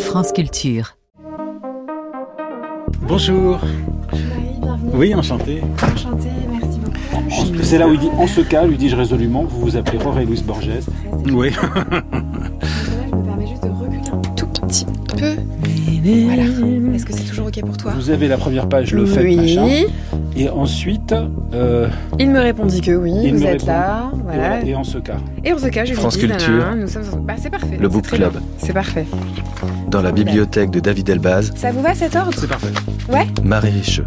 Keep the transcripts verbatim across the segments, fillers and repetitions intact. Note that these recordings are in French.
France Culture. Bonjour. Marie, bienvenue. Oui, enchanté. Enchantée, merci beaucoup. C'est là où il dit « en ce cas », lui dis-je résolument, vous vous appelez Jorge Luis Borges. Oui. Donc là, je me permets juste de reculer un tout petit peu. Voilà. Est-ce que c'est toujours OK pour toi ? Vous avez la première page, le fait, Oui. machin. Et ensuite... Euh, Il me répondit que oui, il vous me êtes répond. là. Et, Voilà. voilà, et en ce cas. Et en ce cas, j'ai France dit, Culture. nanana, nous sommes... Bah, c'est parfait. Le c'est Book très Club. bien. C'est parfait. Dans la bibliothèque de David Elbaz, Ça vous va cet ordre ? C'est parfait. Ouais. Marie Richeux.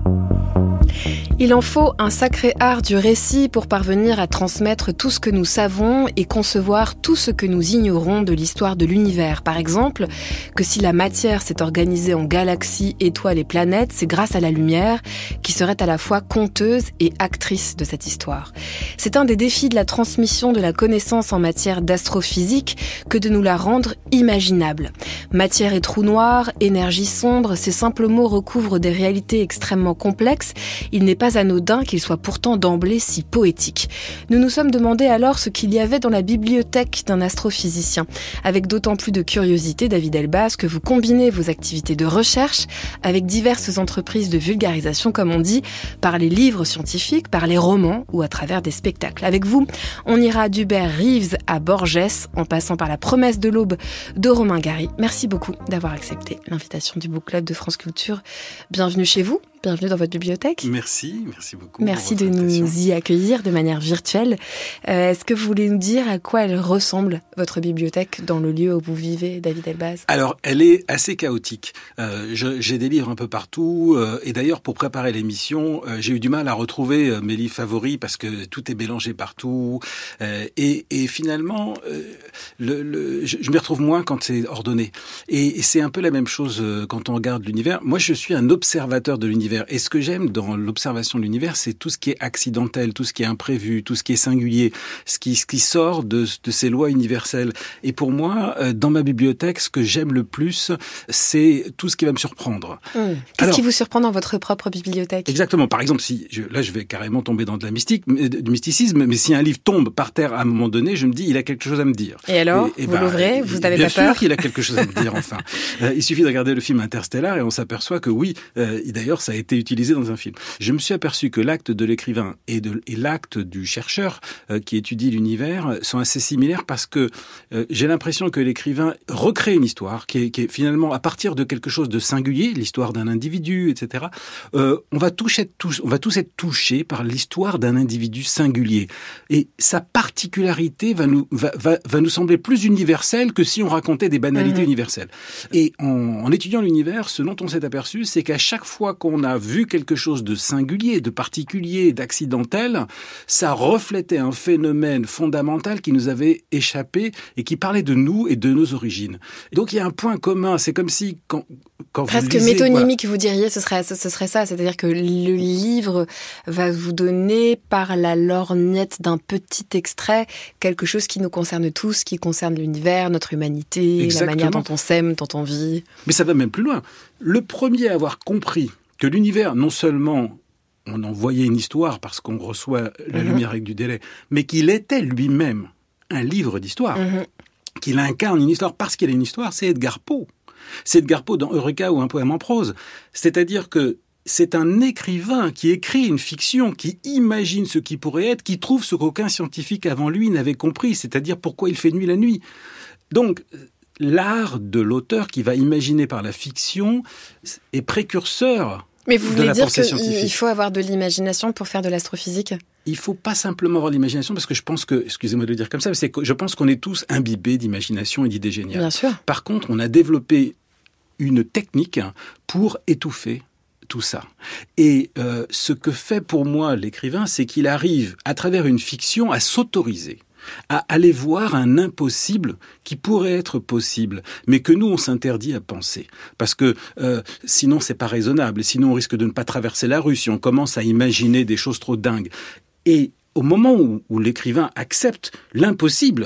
Il en faut un sacré art du récit pour parvenir à transmettre tout ce que nous savons et concevoir tout ce que nous ignorons de l'histoire de l'univers. Par exemple, que si la matière s'est organisée en galaxies, étoiles et planètes, c'est grâce à la lumière qui serait à la fois conteuse et actrice de cette histoire. C'est un des défis de la transmission de la connaissance en matière d'astrophysique que de nous la rendre imaginable. Matière et trou noir, énergie sombre, ces simples mots recouvrent des réalités extrêmement complexes. Il n'est pas anodin qu'il soit pourtant d'emblée si poétique. Nous nous sommes demandé alors ce qu'il y avait dans la bibliothèque d'un astrophysicien. Avec d'autant plus de curiosité, David Elbaz, que vous combinez vos activités de recherche avec diverses entreprises de vulgarisation, comme on dit, par les livres scientifiques, par les romans ou à travers des spectacles. Avec vous, on ira d'Hubert Reeves à Borges, en passant par La promesse de l'aube de Romain Gary. Merci beaucoup d'avoir accepté l'invitation du Book Club de France Culture. Bienvenue chez vous. Bienvenue dans votre bibliothèque. Merci, merci beaucoup. Merci de nous y accueillir de manière virtuelle. Euh, est-ce que vous voulez nous dire à quoi elle ressemble, votre bibliothèque, dans le lieu où vous vivez, David Elbaz ? Alors, elle est assez chaotique. Euh, je, j'ai des livres un peu partout. Euh, et d'ailleurs, pour préparer l'émission, euh, j'ai eu du mal à retrouver euh, mes livres favoris parce que tout est mélangé partout. Euh, et, et finalement, euh, le, le, je, je m'y retrouve moins quand c'est ordonné. Et, et c'est un peu la même chose euh, quand on regarde l'univers. Moi, je suis un observateur de l'univers. Et ce que j'aime dans l'observation de l'univers, c'est tout ce qui est accidentel, tout ce qui est imprévu, tout ce qui est singulier, ce qui, ce qui sort de, de ces lois universelles. Et pour moi, dans ma bibliothèque, ce que j'aime le plus, c'est tout ce qui va me surprendre. Mmh. Qu'est-ce Alors, qui vous surprend dans votre propre bibliothèque ? Exactement. Par exemple, si je, là, je vais carrément tomber dans de la mystique, du mysticisme, mais si un livre tombe par terre à un moment donné, je me dis, il a quelque chose à me dire. Et alors, et, et vous bah, l'ouvrez, vous n'avez bien pas peur ? Bien sûr qu'il a quelque chose à me dire, enfin. Euh, il suffit de regarder le film Interstellar et on s'aperçoit que oui, euh, d'ailleurs, ça a été utilisé dans un film. Je me suis aperçu que l'acte de l'écrivain et, de, et l'acte du chercheur euh, qui étudie l'univers sont assez similaires parce que euh, j'ai l'impression que l'écrivain recrée une histoire qui est, qui est finalement à partir de quelque chose de singulier, l'histoire d'un individu, et cetera. Euh, on va tous être tous, on va tous être touchés par l'histoire d'un individu singulier et sa particularité va nous va, va, va nous sembler plus universelle que si on racontait des banalités mmh. universelles. Et en, en étudiant l'univers, ce dont on s'est aperçu, c'est qu'à chaque fois qu'on a vu quelque chose de singulier, de particulier, d'accidentel, ça reflétait un phénomène fondamental qui nous avait échappé et qui parlait de nous et de nos origines. Et donc il y a un point commun, c'est comme si quand, quand presque vous lisez, métonymique, voilà. Vous diriez, ce serait, ce, ce serait ça, c'est-à-dire que le livre va vous donner par la lorgnette d'un petit extrait quelque chose qui nous concerne tous, qui concerne l'univers, notre humanité, Exactement. La manière dont on s'aime, dont on vit. Mais ça va même plus loin. Le premier à avoir compris que l'univers, non seulement on en voyait une histoire parce qu'on reçoit la mmh. lumière avec du délai, mais qu'il était lui-même un livre d'histoire, mmh. qu'il incarne une histoire parce qu'il a une histoire, c'est Edgar Poe. C'est Edgar Poe dans Eureka ou un poème en prose. C'est-à-dire que c'est un écrivain qui écrit une fiction, qui imagine ce qui pourrait être, qui trouve ce qu'aucun scientifique avant lui n'avait compris, c'est-à-dire pourquoi il fait nuit la nuit. Donc, l'art de l'auteur qui va imaginer par la fiction est précurseur. Mais vous voulez dire qu'il faut avoir de l'imagination pour faire de l'astrophysique ? Il faut pas simplement avoir de l'imagination, parce que je pense que, excusez-moi de le dire comme ça, mais c'est que je pense qu'on est tous imbibés d'imagination et d'idées géniales. Bien sûr. Par contre, on a développé une technique pour étouffer tout ça. Et euh, ce que fait pour moi l'écrivain, c'est qu'il arrive, à travers une fiction, à s'autoriser à aller voir un impossible qui pourrait être possible, mais que nous, on s'interdit à penser. Parce que euh, sinon, c'est pas raisonnable. Sinon, on risque de ne pas traverser la rue si on commence à imaginer des choses trop dingues. Et au moment où, où l'écrivain accepte l'impossible,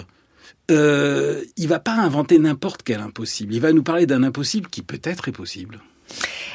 euh, il va pas inventer n'importe quel impossible. Il va nous parler d'un impossible qui peut-être est possible.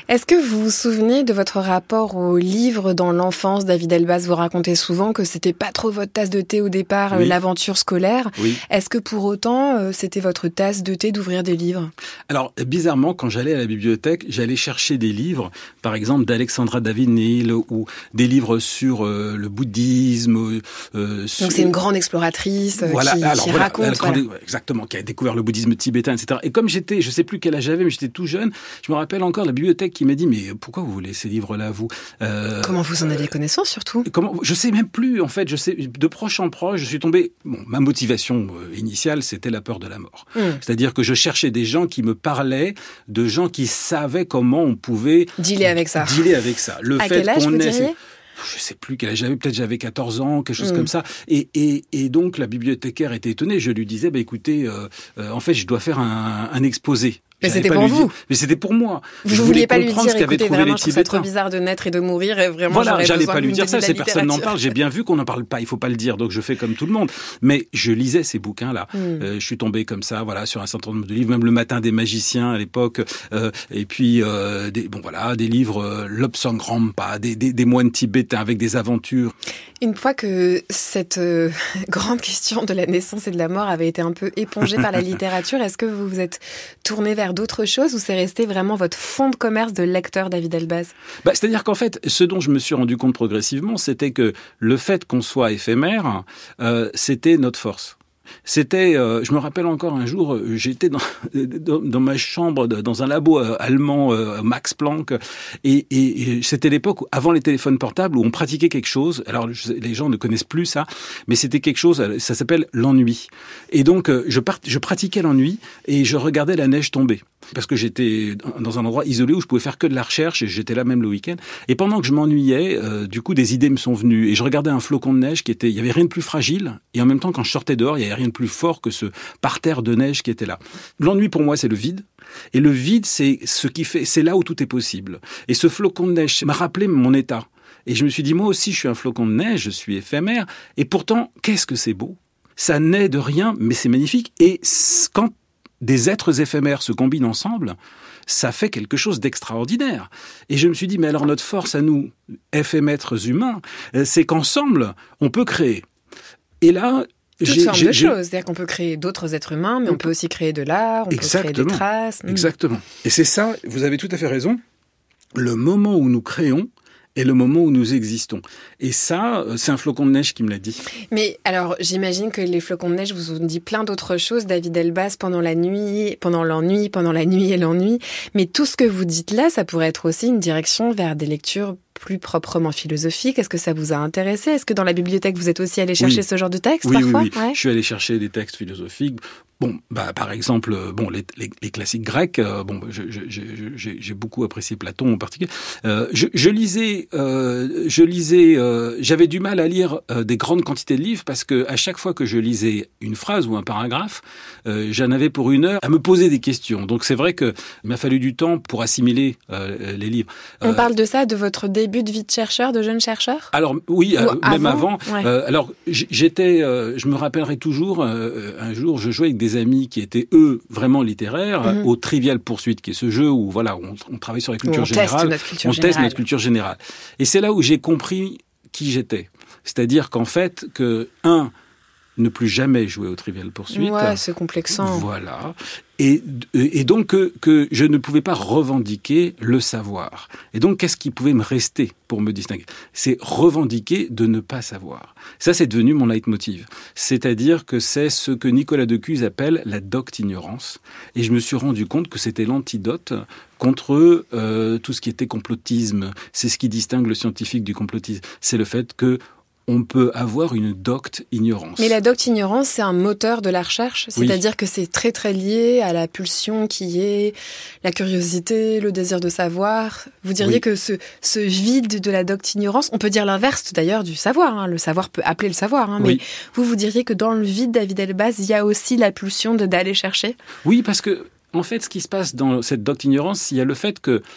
Est-ce que vous vous souvenez de votre rapport aux livres dans l'enfance? David Elbaz, vous racontez souvent que c'était pas trop votre tasse de thé au départ, oui. euh, l'aventure scolaire. Oui. Est-ce que pour autant, euh, c'était votre tasse de thé d'ouvrir des livres? Alors, bizarrement, quand j'allais à la bibliothèque, j'allais chercher des livres, par exemple d'Alexandra David-Néel, ou des livres sur euh, le bouddhisme. Euh, sur... Donc c'est une grande exploratrice euh, voilà. qui, Alors, qui voilà, raconte. Grande... Voilà. Exactement, qui a découvert le bouddhisme tibétain, et cetera. Et comme j'étais, je sais plus quel âge j'avais, mais j'étais tout jeune, je me rappelle encore la bibliothèque qui m'a dit, mais pourquoi vous voulez ces livres-là, vous euh, Comment vous en aviez connaissance, surtout? Comment, je sais même plus, en fait, je sais, de proche en proche, je suis tombé, bon, ma motivation euh, initiale, c'était la peur de la mort. Mmh. C'est-à-dire que je cherchais des gens qui me parlaient, de gens qui savaient comment on pouvait... Dealer avec ça. Dealer avec ça. Le à fait quel âge, qu'on vous ait... diriez ? Je sais plus quel âge j'avais, peut-être j'avais quatorze ans, quelque chose mmh. comme ça. Et, et, et donc, la bibliothécaire était étonnée. Je lui disais, bah, écoutez, euh, euh, en fait, je dois faire un, un exposé. Mais c'était pour vous. Dire, mais c'était pour moi. Vous ne vouliez pas lui dire, écoutez, vraiment, je trouve ça trop bizarre de naître et de mourir, et vraiment, voilà, j'allais pas lui dire ça, ces personnes n'en littérature. parlent, j'ai bien vu qu'on n'en parle pas, il faut pas le dire, donc je fais comme tout le monde. Mais je lisais ces bouquins-là. Mm. Euh, je suis tombé comme ça, voilà, sur un certain nombre de livres, même Le Matin des magiciens à l'époque, euh, et puis, euh, des, bon voilà, des livres, euh, Lobsang Rampa, des, des, des moines tibétains avec des aventures. Une fois que cette euh, grande question de la naissance et de la mort avait été un peu épongée par la littérature, est-ce que vous vous êtes tourné vers d'autres choses ou c'est resté vraiment votre fond de commerce de lecteur, David Elbaz? Bah, c'est-à-dire qu'en fait, ce dont je me suis rendu compte progressivement, c'était que le fait qu'on soit éphémère, euh, c'était notre force. C'était, euh, je me rappelle encore un jour, j'étais dans, dans, dans ma chambre, dans un labo euh, allemand, euh, Max Planck, et, et, et c'était l'époque où, avant les téléphones portables, où on pratiquait quelque chose. Alors je, les gens ne connaissent plus ça, mais c'était quelque chose, ça s'appelle l'ennui. Et donc euh, je, part, je pratiquais l'ennui et je regardais la neige tomber. Parce que j'étais dans un endroit isolé où je pouvais faire que de la recherche et j'étais là même le week-end. Et pendant que je m'ennuyais, euh, du coup, des idées me sont venues. Et je regardais un flocon de neige qui était... Il y avait rien de plus fragile. Et en même temps, quand je sortais dehors, il y avait rien de plus fort que ce parterre de neige qui était là. L'ennui, pour moi, c'est le vide. Et le vide, c'est ce qui fait... C'est là où tout est possible. Et ce flocon de neige m'a rappelé mon état. Et je me suis dit, moi aussi, je suis un flocon de neige, je suis éphémère. Et pourtant, qu'est-ce que c'est beau? Ça naît de rien, mais c'est magnifique. Et quand des êtres éphémères se combinent ensemble, ça fait quelque chose d'extraordinaire. Et je me suis dit, mais alors notre force à nous, éphémères humains, c'est qu'ensemble, on peut créer. Et là... Toutes j'ai, sortes j'ai, de j'ai... choses. C'est-à-dire qu'on peut créer d'autres êtres humains, mais on peut aussi créer de l'art, on Exactement. peut créer des traces. Exactement. Et c'est ça, vous avez tout à fait raison, le moment où nous créons, et le moment où nous existons. Et ça, c'est un flocon de neige qui me l'a dit. Mais alors, j'imagine que les flocons de neige vous ont dit plein d'autres choses, David Elbaz, pendant la nuit, pendant l'ennui, pendant la nuit et l'ennui. Mais tout ce que vous dites là, ça pourrait être aussi une direction vers des lectures plus proprement philosophiques. Est-ce que ça vous a intéressé? Est-ce que dans la bibliothèque, vous êtes aussi allé chercher oui. ce genre de textes oui, parfois? Oui, oui, ouais. Je suis allé chercher des textes philosophiques. Bon, bah par exemple, bon les, les, les classiques grecs. Euh, bon, je, je, je, j'ai, j'ai beaucoup apprécié Platon en particulier. Euh, je, je lisais, euh, je lisais. Euh, j'avais du mal à lire euh, des grandes quantités de livres parce que à chaque fois que je lisais une phrase ou un paragraphe, euh, j'en avais pour une heure à me poser des questions. Donc c'est vrai que il m'a fallu du temps pour assimiler euh, les livres. On euh, parle de ça, de votre début de vie de chercheur, de jeune chercheur? Alors oui, euh, même avant. avant ouais. euh, alors j'étais, euh, je me rappellerai toujours. Euh, un jour, je jouais avec des amis qui étaient eux vraiment littéraires mm-hmm. au Trivial Pursuit, qui est ce jeu où voilà on, on travaille sur la culture on générale, teste notre culture on générale. teste notre culture générale. Et c'est là où j'ai compris qui j'étais. C'est-à-dire qu'en fait que un ne plus jamais jouer au Trivial Pursuit. Ouais, c'est complexant. Voilà. Et, et donc que, que je ne pouvais pas revendiquer le savoir. Et donc, qu'est-ce qui pouvait me rester pour me distinguer? C'est revendiquer de ne pas savoir. Ça, c'est devenu mon leitmotiv. C'est-à-dire que c'est ce que Nicolas de Cuse appelle la docte-ignorance. Et je me suis rendu compte que c'était l'antidote contre euh, tout ce qui était complotisme. C'est ce qui distingue le scientifique du complotisme. C'est le fait que on peut avoir une docte ignorance. Mais la docte ignorance, c'est un moteur de la recherche, c'est-à-dire oui. que c'est très très lié à la pulsion qui est la curiosité, le désir de savoir. Vous diriez oui. que ce, ce vide de la docte ignorance, on peut dire l'inverse d'ailleurs du savoir, hein. Le savoir peut appeler le savoir, hein, mais oui. vous, vous diriez que dans le vide, David Elbaz, il y a aussi la pulsion de, d'aller chercher? Oui, parce que en fait, ce qui se passe dans cette docte ignorance, il y a le fait que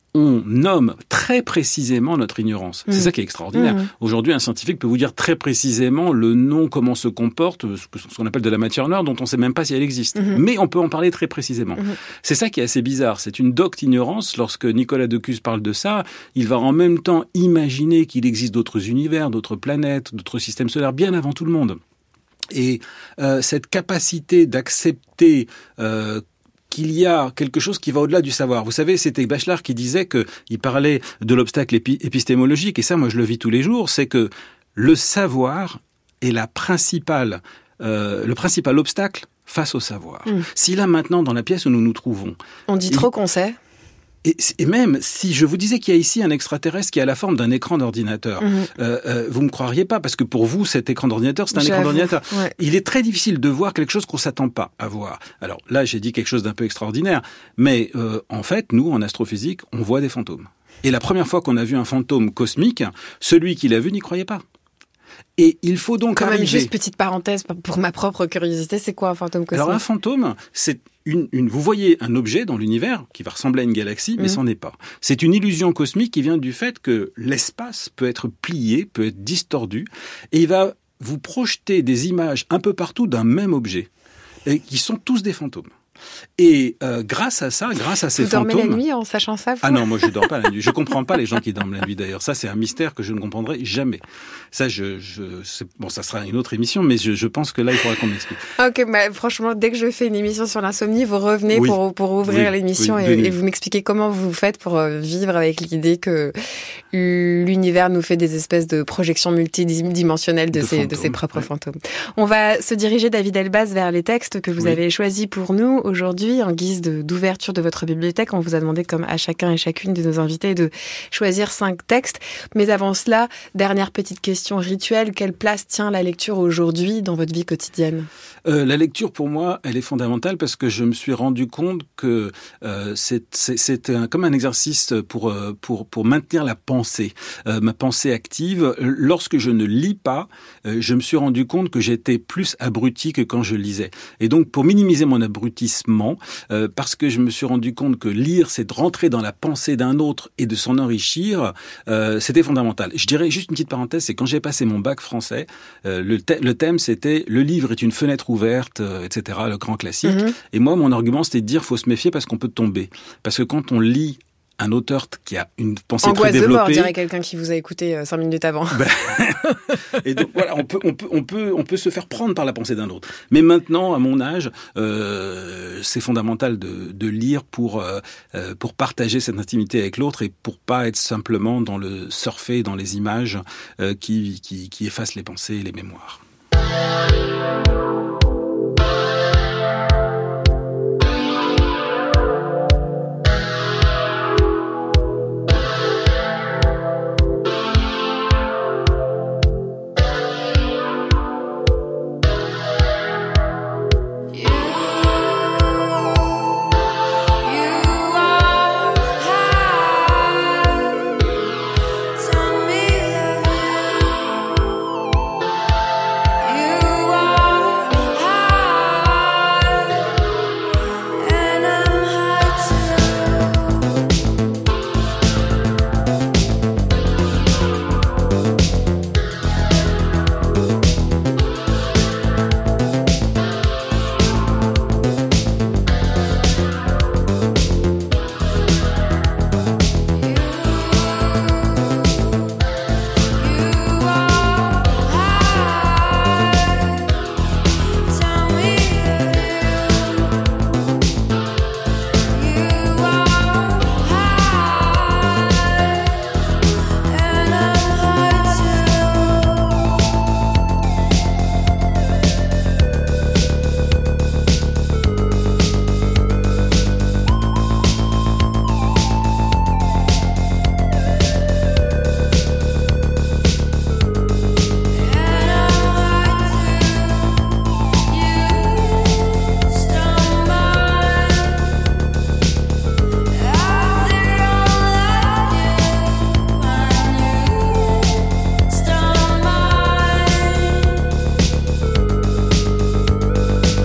on nomme très précisément notre ignorance. Mmh. C'est ça qui est extraordinaire. Mmh. Aujourd'hui, un scientifique peut vous dire très précisément le nom, comment se comporte, ce qu'on appelle de la matière noire, dont on ne sait même pas si elle existe. Mmh. Mais on peut en parler très précisément. Mmh. C'est ça qui est assez bizarre. C'est une docte ignorance. Lorsque Nicolas Decus parle de ça, il va en même temps imaginer qu'il existe d'autres univers, d'autres planètes, d'autres systèmes solaires, bien avant tout le monde. Et euh, cette capacité d'accepter euh, qu'il y a quelque chose qui va au-delà du savoir. Vous savez, c'était Bachelard qui disait que il parlait de l'obstacle épi- épistémologique, et ça, moi, je le vis tous les jours, c'est que le savoir est la principale, euh, le principal obstacle face au savoir. Mmh. Si là, maintenant, dans la pièce où nous nous trouvons... On dit trop il... qu'on sait. Et, et même, si je vous disais qu'il y a ici un extraterrestre qui a la forme d'un écran d'ordinateur, mmh. euh, euh, vous ne me croiriez pas, parce que pour vous, cet écran d'ordinateur, c'est un J'avoue. écran d'ordinateur. Ouais. Il est très difficile de voir quelque chose qu'on ne s'attend pas à voir. Alors là, j'ai dit quelque chose d'un peu extraordinaire, mais euh, en fait, nous, en astrophysique, on voit des fantômes. Et la première fois qu'on a vu un fantôme cosmique, celui qui l'a vu n'y croyait pas. Et il faut donc Quand arriver... même, juste petite parenthèse, pour ma propre curiosité, c'est quoi un fantôme cosmique ? Alors un fantôme, c'est une, une... Vous voyez un objet dans l'univers qui va ressembler à une galaxie, mais mmh. c'en est pas. C'est une illusion cosmique qui vient du fait que l'espace peut être plié, peut être distordu, et il va vous projeter des images un peu partout d'un même objet, et qui sont tous des fantômes. Et euh, grâce à ça, grâce à ces vous fantômes... Vous dormez la nuit en sachant ça vous ? Ah non, moi je dors pas la nuit. Je comprends pas les gens qui dorment la nuit d'ailleurs. Ça, c'est un mystère que je ne comprendrai jamais. Ça, je, je, c'est, bon, ça sera une autre émission, mais je, je pense que là, il faudra qu'on m'explique. Ok, bah, franchement, dès que je fais une émission sur l'insomnie, vous revenez oui. pour, pour ouvrir oui. l'émission oui. et, et vous m'expliquez comment vous faites pour vivre avec l'idée que l'univers nous fait des espèces de projections multidimensionnelles de, de, ses, de ses propres ouais. fantômes. On va se diriger, David Elbaz, vers les textes que vous oui. avez choisis pour nous aujourd'hui, en guise de, d'ouverture de votre bibliothèque. On vous a demandé, comme à chacun et chacune de nos invités, de choisir cinq textes. Mais avant cela, dernière petite question rituelle, quelle place tient la lecture aujourd'hui dans votre vie quotidienne ? Euh, la lecture, pour moi, elle est fondamentale parce que je me suis rendu compte que euh, c'est, c'est, c'est un, comme un exercice pour, pour, pour maintenir la pensée, euh, ma pensée active. Lorsque je ne lis pas, euh, je me suis rendu compte que j'étais plus abruti que quand je lisais. Et donc, pour minimiser mon abrutissement, euh, parce que je me suis rendu compte que lire, c'est de rentrer dans la pensée d'un autre et de s'en enrichir, euh, c'était fondamental. Je dirais juste une petite parenthèse, c'est quand j'ai passé mon bac français, euh, le, th- le thème c'était « Le livre est une fenêtre ouverte, euh, et cetera, le grand classique. Mm-hmm. Et moi, mon argument, c'était de dire faut se méfier parce qu'on peut tomber. Parce que quand on lit un auteur qui a une pensée Angoisse très développée... Angoisse de mort, dirait quelqu'un qui vous a écouté euh, cinq minutes avant. Ben, et donc, voilà, on peut, on, peut, on, peut, on peut se faire prendre par la pensée d'un autre. Mais maintenant, à mon âge, euh, c'est fondamental de, de lire pour, euh, pour partager cette intimité avec l'autre et pour pas être simplement dans le surfer, dans les images euh, qui, qui, qui effacent les pensées et les mémoires.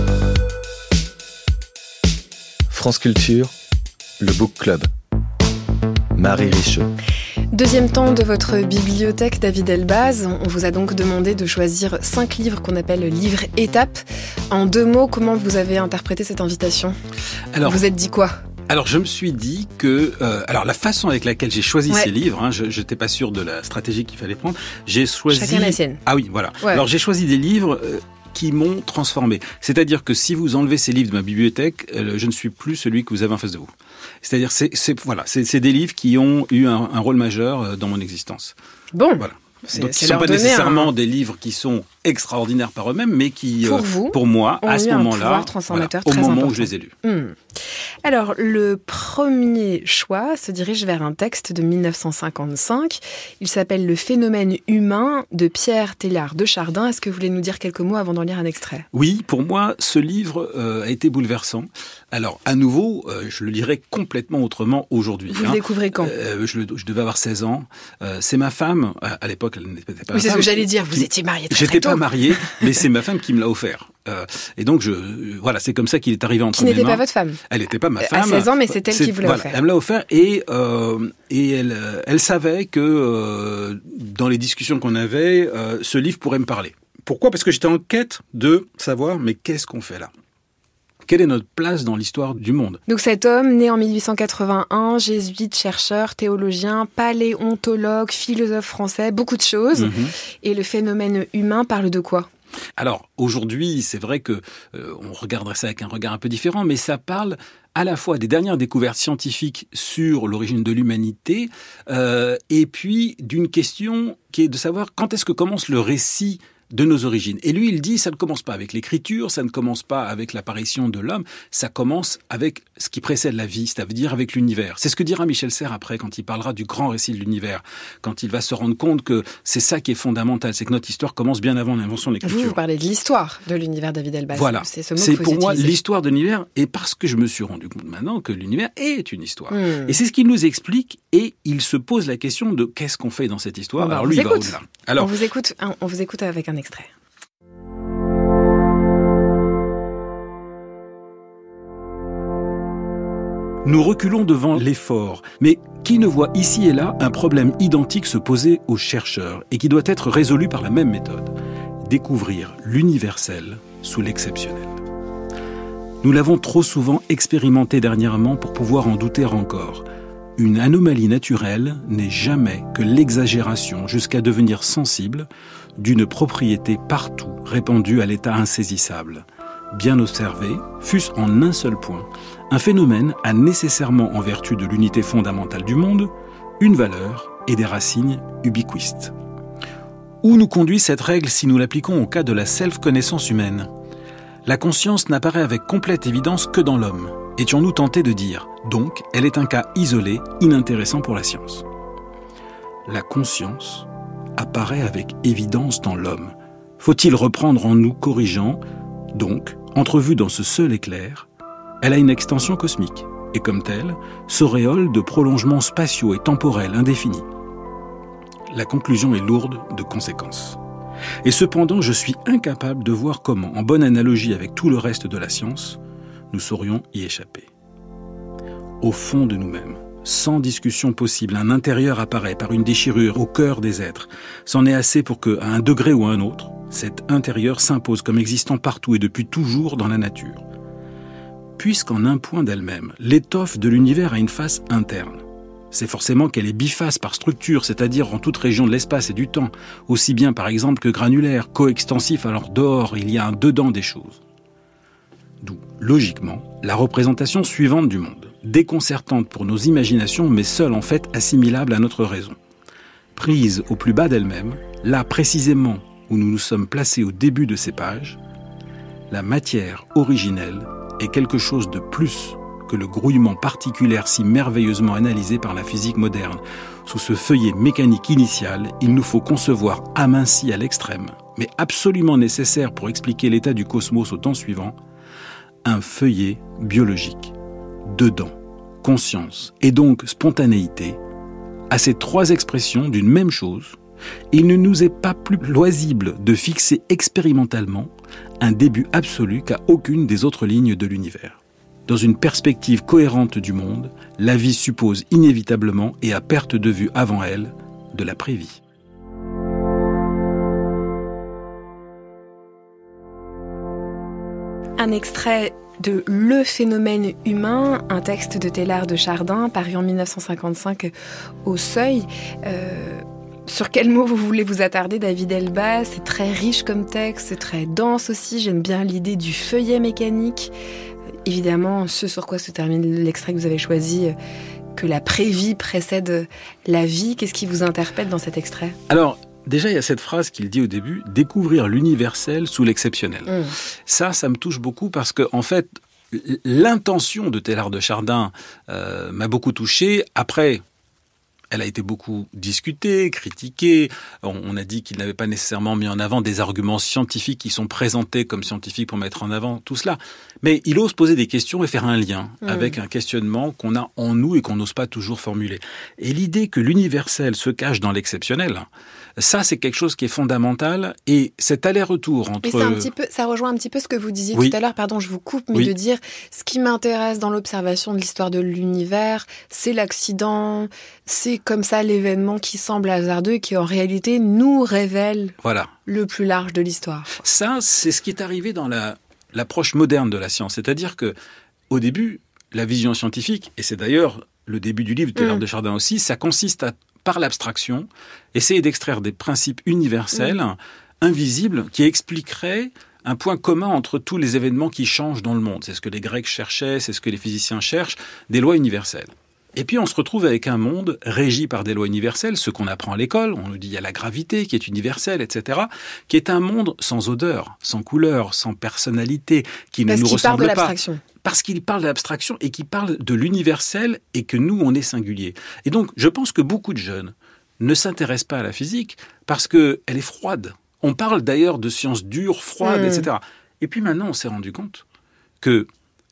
France Culture, le Book Club. Marie Richeux. Deuxième temps de votre bibliothèque, David Elbaz. On vous a donc demandé de choisir cinq livres qu'on appelle livres étapes. En deux mots, comment vous avez interprété cette invitation ? Alors, vous êtes dit quoi ? Alors je me suis dit que euh, alors la façon avec laquelle j'ai choisi ouais. ces livres, hein, je n'étais pas sûr de la stratégie qu'il fallait prendre. J'ai choisi. Chacun la sienne. Ah oui, voilà. Ouais. Alors j'ai choisi des livres euh, qui m'ont transformé. C'est-à-dire que si vous enlevez ces livres de ma bibliothèque, euh, je ne suis plus celui que vous avez en face de vous. C'est-à-dire c'est c'est voilà, c'est, c'est des livres qui ont eu un, un rôle majeur euh, dans mon existence. Bon. Voilà. C'est, Donc, c'est ils ne sont pas nécessairement un... des livres qui sont extraordinaires par eux-mêmes, mais qui, pour, euh, vous, pour moi, à ce moment-là, voilà, au moment important. où je les ai lus. Mmh. Alors, le premier choix se dirige vers un texte de dix-neuf cent cinquante-cinq. Il s'appelle « Le phénomène humain » de Pierre Teilhard de Chardin. Est-ce que vous voulez nous dire quelques mots avant d'en lire un extrait ? Oui, pour moi, ce livre euh, a été bouleversant. Alors, à nouveau, euh, je le lirai complètement autrement aujourd'hui. Vous hein. le découvrez quand ? euh, je, le, je devais avoir seize ans. Euh, c'est ma femme, à l'époque, elle n'était pas oui, c'est femme, ce que j'allais dire, vous qui... étiez marié très, J'étais très tôt. pas marié, mais c'est ma femme qui me l'a offert. Euh, et donc, je, voilà, c'est comme ça qu'il est arrivé entre mes mains. Qui n'était pas votre femme ? Elle n'était pas ma femme. À seize ans, mais c'est elle c'est, qui vous l'a voilà, offert. Elle me l'a offert et, euh, et elle, elle savait que euh, dans les discussions qu'on avait, euh, ce livre pourrait me parler. Pourquoi ? Parce que j'étais en quête de savoir, mais qu'est-ce qu'on fait là ? Quelle est notre place dans l'histoire du monde ? Donc cet homme, né en mille huit cent quatre-vingt-un, jésuite, chercheur, théologien, paléontologue, philosophe français, beaucoup de choses. Mmh. Et le phénomène humain parle de quoi ? Alors aujourd'hui, c'est vrai que euh, on regarderait ça avec un regard un peu différent, mais ça parle à la fois des dernières découvertes scientifiques sur l'origine de l'humanité, euh, et puis d'une question qui est de savoir quand est-ce que commence le récit de nos origines. Et lui, il dit, ça ne commence pas avec l'écriture, ça ne commence pas avec l'apparition de l'homme, ça commence avec ce qui précède la vie, c'est-à-dire avec l'univers. C'est ce que dira Michel Serres après, quand il parlera du grand récit de l'univers, quand il va se rendre compte que c'est ça qui est fondamental, c'est que notre histoire commence bien avant l'invention de l'écriture. Vous, vous parlez de l'histoire de l'univers, David Elbaz. Voilà, c'est, ce mot c'est que vous pour moi utilisez. L'histoire de l'univers, et parce que je me suis rendu compte maintenant que l'univers est une histoire. Mmh. Et c'est ce qu'il nous explique, et il se pose la question de qu'est-ce qu'on fait dans cette histoire. Bon, bah, Alors on lui, vous il va écoute. au-delà. Alors, on vous écoute, on vous écoute avec un extrait. Nous reculons devant l'effort, mais qui ne voit ici et là un problème identique se poser aux chercheurs et qui doit être résolu par la même méthode, découvrir l'universel sous l'exceptionnel. Nous l'avons trop souvent expérimenté dernièrement pour pouvoir en douter encore. Une anomalie naturelle n'est jamais que l'exagération jusqu'à devenir sensible d'une propriété partout répandue à l'état insaisissable. Bien observé, fût-ce en un seul point, un phénomène a nécessairement, en vertu de l'unité fondamentale du monde, une valeur et des racines ubiquistes. Où nous conduit cette règle si nous l'appliquons au cas de la self-connaissance humaine ? La conscience n'apparaît avec complète évidence que dans l'homme. Étions-nous tentés de dire, donc, elle est un cas isolé, inintéressant pour la science. La conscience apparaît avec évidence dans l'homme. Faut-il reprendre en nous corrigeant ? Donc, entrevue dans ce seul éclair, elle a une extension cosmique, et comme telle, s'auréole de prolongements spatiaux et temporels indéfinis. La conclusion est lourde de conséquences. Et cependant, je suis incapable de voir comment, en bonne analogie avec tout le reste de la science, nous saurions y échapper. Au fond de nous-mêmes, sans discussion possible, un intérieur apparaît par une déchirure au cœur des êtres. C'en est assez pour que, à un degré ou à un autre, cet intérieur s'impose comme existant partout et depuis toujours dans la nature. Puisqu'en un point d'elle-même, l'étoffe de l'univers a une face interne, c'est forcément qu'elle est biface par structure, c'est-à-dire en toute région de l'espace et du temps, aussi bien par exemple que granulaire, coextensif, alors dehors, il y a un dedans des choses. D'où, logiquement, la représentation suivante du monde, déconcertante pour nos imaginations, mais seule en fait assimilable à notre raison. Prise au plus bas d'elle-même, là précisément où nous nous sommes placés au début de ces pages, la matière originelle est quelque chose de plus que le grouillement particulier si merveilleusement analysé par la physique moderne. Sous ce feuillet mécanique initial, il nous faut concevoir aminci à l'extrême, mais absolument nécessaire pour expliquer l'état du cosmos au temps suivant, un feuillet biologique. Dedans, conscience et donc spontanéité, à ces trois expressions d'une même chose, il ne nous est pas plus loisible de fixer expérimentalement un début absolu qu'à aucune des autres lignes de l'univers. Dans une perspective cohérente du monde, la vie suppose inévitablement et à perte de vue avant elle, de l'après-vie. Un extrait de Le phénomène humain, un texte de Teilhard de Chardin, paru en dix-neuf cent cinquante-cinq au Seuil. Euh, sur quel mot vous voulez vous attarder, David Elbaz? C'est très riche comme texte, c'est très dense aussi. J'aime bien l'idée du feuillet mécanique. Évidemment, ce sur quoi se termine l'extrait que vous avez choisi, que la pré-vie précède la vie. Qu'est-ce qui vous interpelle dans cet extrait? Alors, déjà, il y a cette phrase qu'il dit au début, « Découvrir l'universel sous l'exceptionnel mmh. ». Ça, ça me touche beaucoup parce que, en fait, l'intention de Teilhard de Chardin euh, m'a beaucoup touché. Après, elle a été beaucoup discutée, critiquée. On, on a dit qu'il n'avait pas nécessairement mis en avant des arguments scientifiques qui sont présentés comme scientifiques pour mettre en avant tout cela. Mais il ose poser des questions et faire un lien mmh. avec un questionnement qu'on a en nous et qu'on n'ose pas toujours formuler. Et l'idée que l'universel se cache dans l'exceptionnel, ça, c'est quelque chose qui est fondamental. Et cet aller-retour entre... Mais c'est un petit peu, ça rejoint un petit peu ce que vous disiez oui. tout à l'heure, pardon, je vous coupe, mais oui. de dire, ce qui m'intéresse dans l'observation de l'histoire de l'univers, c'est l'accident, c'est comme ça l'événement qui semble hasardeux et qui en réalité nous révèle voilà. le plus large de l'histoire. Ça, c'est ce qui est arrivé dans la, l'approche moderne de la science. C'est-à-dire que, au début, la vision scientifique, et c'est d'ailleurs le début du livre de Teilhard mmh. de Chardin aussi, ça consiste à par l'abstraction, essayer d'extraire des principes universels, mmh. invisibles, qui expliqueraient un point commun entre tous les événements qui changent dans le monde. C'est ce que les Grecs cherchaient, c'est ce que les physiciens cherchent, des lois universelles. Et puis on se retrouve avec un monde régi par des lois universelles, ce qu'on apprend à l'école, on nous dit il y a la gravité qui est universelle, et cetera, qui est un monde sans odeur, sans couleur, sans personnalité, qui Parce ne nous ressemble pas. Parce qu'il parle de l'abstraction. Parce qu'il parle de l'abstraction et qu'il parle de l'universel et que nous, on est singulier. Et donc, je pense que beaucoup de jeunes ne s'intéressent pas à la physique parce qu'elle est froide. On parle d'ailleurs de sciences dures, froides, mmh. et cetera. Et puis maintenant, on s'est rendu compte que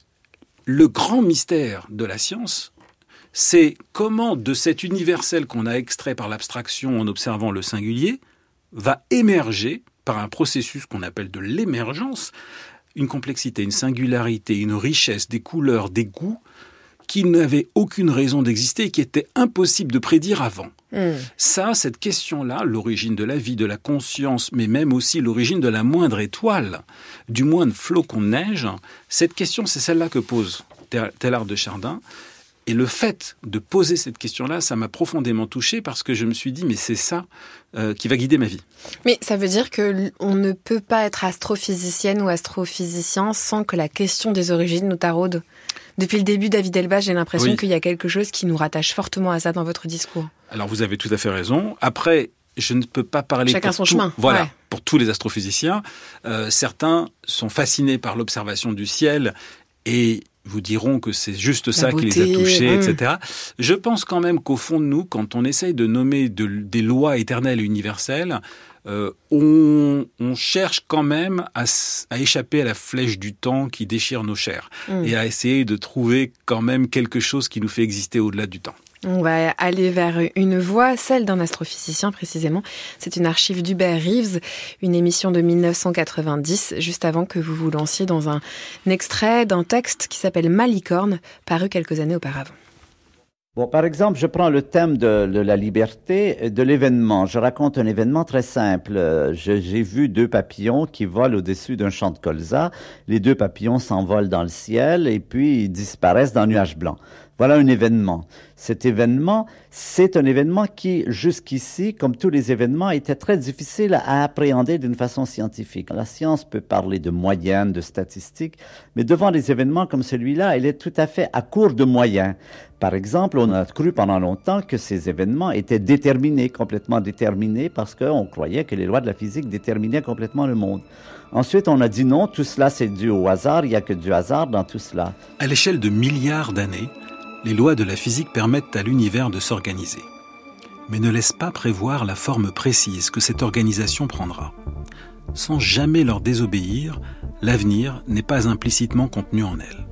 le grand mystère de la science, c'est comment de cet universel qu'on a extrait par l'abstraction en observant le singulier va émerger par un processus qu'on appelle de l'émergence, une complexité, une singularité, une richesse, des couleurs, des goûts qui n'avaient aucune raison d'exister et qui étaient impossibles de prédire avant. Mmh. Ça, cette question-là, l'origine de la vie, de la conscience, mais même aussi l'origine de la moindre étoile, du moindre flocon de neige, cette question, c'est celle-là que pose Teilhard de Chardin. Et le fait de poser cette question-là, ça m'a profondément touché parce que je me suis dit, mais c'est ça euh, qui va guider ma vie. Mais ça veut dire qu'on ne peut pas être astrophysicienne ou astrophysicien sans que la question des origines nous taraude. Depuis le début, David Elbaz, j'ai l'impression oui. qu'il y a quelque chose qui nous rattache fortement à ça dans votre discours. Alors vous avez tout à fait raison. Après, je ne peux pas parler Chacun pour, son tout, chemin. Voilà, ouais. pour tous les astrophysiciens. Euh, certains sont fascinés par l'observation du ciel et vous diront que c'est juste ça beauté, qui les a touchés, mmh. et cetera. Je pense quand même qu'au fond de nous, quand on essaye de nommer de, des lois éternelles et universelles, euh, on, on cherche quand même à, à échapper à la flèche du temps qui déchire nos chairs mmh. et à essayer de trouver quand même quelque chose qui nous fait exister au-delà du temps. On va aller vers une voie, celle d'un astrophysicien précisément. C'est une archive d'Hubert Reeves, une émission de dix-neuf cent quatre-vingt-dix, juste avant que vous vous lanciez dans un extrait d'un texte qui s'appelle Malicorne, paru quelques années auparavant. Bon, par exemple, je prends le thème de, de la liberté, de l'événement. Je raconte un événement très simple. Je, j'ai vu deux papillons qui volent au-dessus d'un champ de colza. Les deux papillons s'envolent dans le ciel et puis ils disparaissent dans un nuage blanc. Voilà un événement. Cet événement, c'est un événement qui, jusqu'ici, comme tous les événements, était très difficile à appréhender d'une façon scientifique. La science peut parler de moyennes, de statistiques, mais devant des événements comme celui-là, elle est tout à fait à court de moyens. Par exemple, on a cru pendant longtemps que ces événements étaient déterminés, complètement déterminés, parce qu'on croyait que les lois de la physique déterminaient complètement le monde. Ensuite, on a dit non, tout cela c'est dû au hasard, il n'y a que du hasard dans tout cela. À l'échelle de milliards d'années, les lois de la physique permettent à l'univers de s'organiser, mais ne laissent pas prévoir la forme précise que cette organisation prendra. Sans jamais leur désobéir, l'avenir n'est pas implicitement contenu en elles.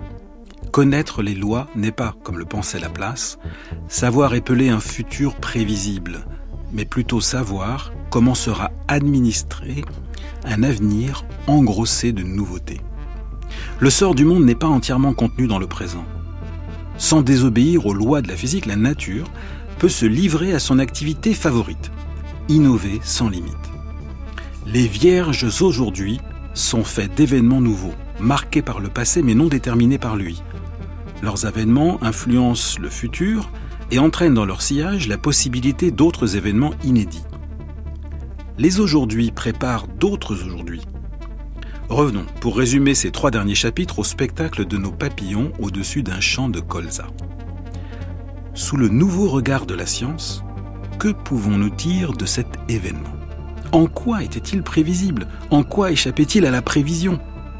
Connaître les lois n'est pas, comme le pensait Laplace, savoir épeler un futur prévisible, mais plutôt savoir comment sera administré un avenir engrossé de nouveautés. Le sort du monde n'est pas entièrement contenu dans le présent. Sans désobéir aux lois de la physique, la nature peut se livrer à son activité favorite, innover sans limite. Les vierges aujourd'hui sont faits d'événements nouveaux, marqués par le passé mais non déterminés par lui. Leurs avènements influencent le futur et entraînent dans leur sillage la possibilité d'autres événements inédits. Les aujourd'hui préparent d'autres aujourd'hui. Revenons, pour résumer ces trois derniers chapitres, au spectacle de nos papillons au-dessus d'un champ de colza. Sous le nouveau regard de la science, que pouvons-nous dire de cet événement ? En quoi était-il prévisible ? En quoi échappait-il à la prévision ?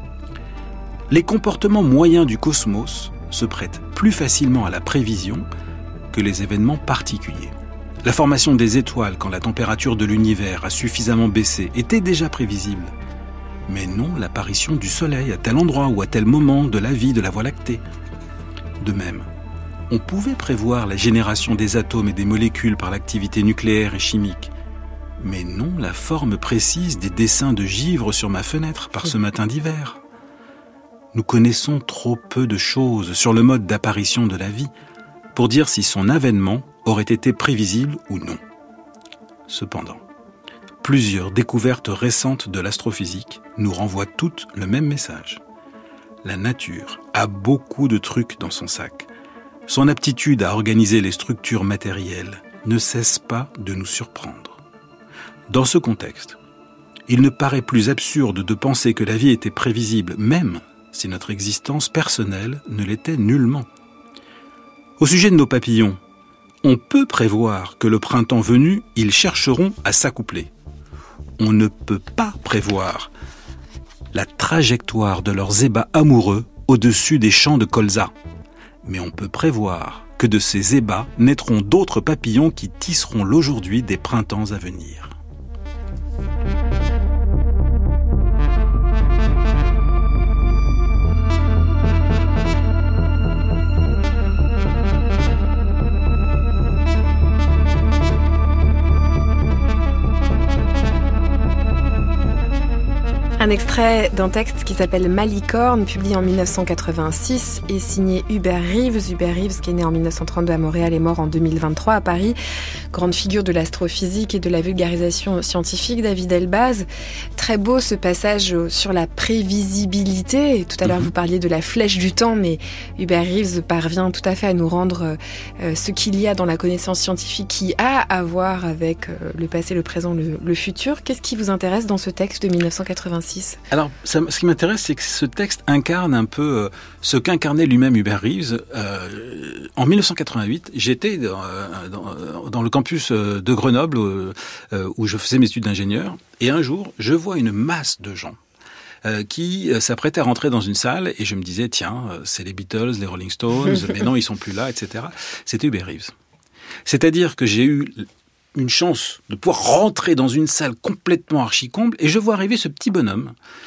Les comportements moyens du cosmos se prêtent plus facilement à la prévision que les événements particuliers. La formation des étoiles quand la température de l'univers a suffisamment baissé était déjà prévisible. Mais non l'apparition du Soleil à tel endroit ou à tel moment de la vie de la Voie lactée. De même, on pouvait prévoir la génération des atomes et des molécules par l'activité nucléaire et chimique, mais non la forme précise des dessins de givre sur ma fenêtre par ce matin d'hiver. Nous connaissons trop peu de choses sur le mode d'apparition de la vie pour dire si son avènement aurait été prévisible ou non. Cependant, plusieurs découvertes récentes de l'astrophysique nous renvoient toutes le même message. La nature a beaucoup de trucs dans son sac. Son aptitude à organiser les structures matérielles ne cesse pas de nous surprendre. Dans ce contexte, il ne paraît plus absurde de penser que la vie était prévisible, même si notre existence personnelle ne l'était nullement. Au sujet de nos papillons, on peut prévoir que le printemps venu, ils chercheront à s'accoupler. On ne peut pas prévoir la trajectoire de leurs ébats amoureux au-dessus des champs de colza. Mais on peut prévoir que de ces ébats naîtront d'autres papillons qui tisseront l'aujourd'hui des printemps à venir. Un extrait d'un texte qui s'appelle Malicorne, publié en dix-neuf cent quatre-vingt-six et signé Hubert Reeves. Hubert Reeves, qui est né en dix-neuf cent trente-deux à Montréal et mort en deux mille vingt-trois à Paris. Grande figure de l'astrophysique et de la vulgarisation scientifique, David Elbaz. Très beau ce passage sur la prévisibilité. Tout à l'heure, mm-hmm. vous parliez de la flèche du temps, mais Hubert Reeves parvient tout à fait à nous rendre euh, ce qu'il y a dans la connaissance scientifique qui a à voir avec euh, le passé, le présent, le, le futur. Qu'est-ce qui vous intéresse dans ce texte de dix-neuf cent quatre-vingt-six ? Alors, ça, ce qui m'intéresse, c'est que ce texte incarne un peu euh, ce qu'incarnait lui-même Hubert Reeves. Euh, en dix-neuf cent quatre-vingt-huit, j'étais dans, dans, dans le campus de Grenoble euh, où je faisais mes études d'ingénieur. Et un jour, je vois une masse de gens euh, qui euh, s'apprêtaient à rentrer dans une salle. Et je me disais, tiens, euh, c'est les Beatles, les Rolling Stones, mais non, ils sont plus là, et cetera. C'était Hubert Reeves. C'est-à-dire que j'ai eu une chance de pouvoir rentrer dans une salle complètement archi-comble et je vois arriver ce petit bonhomme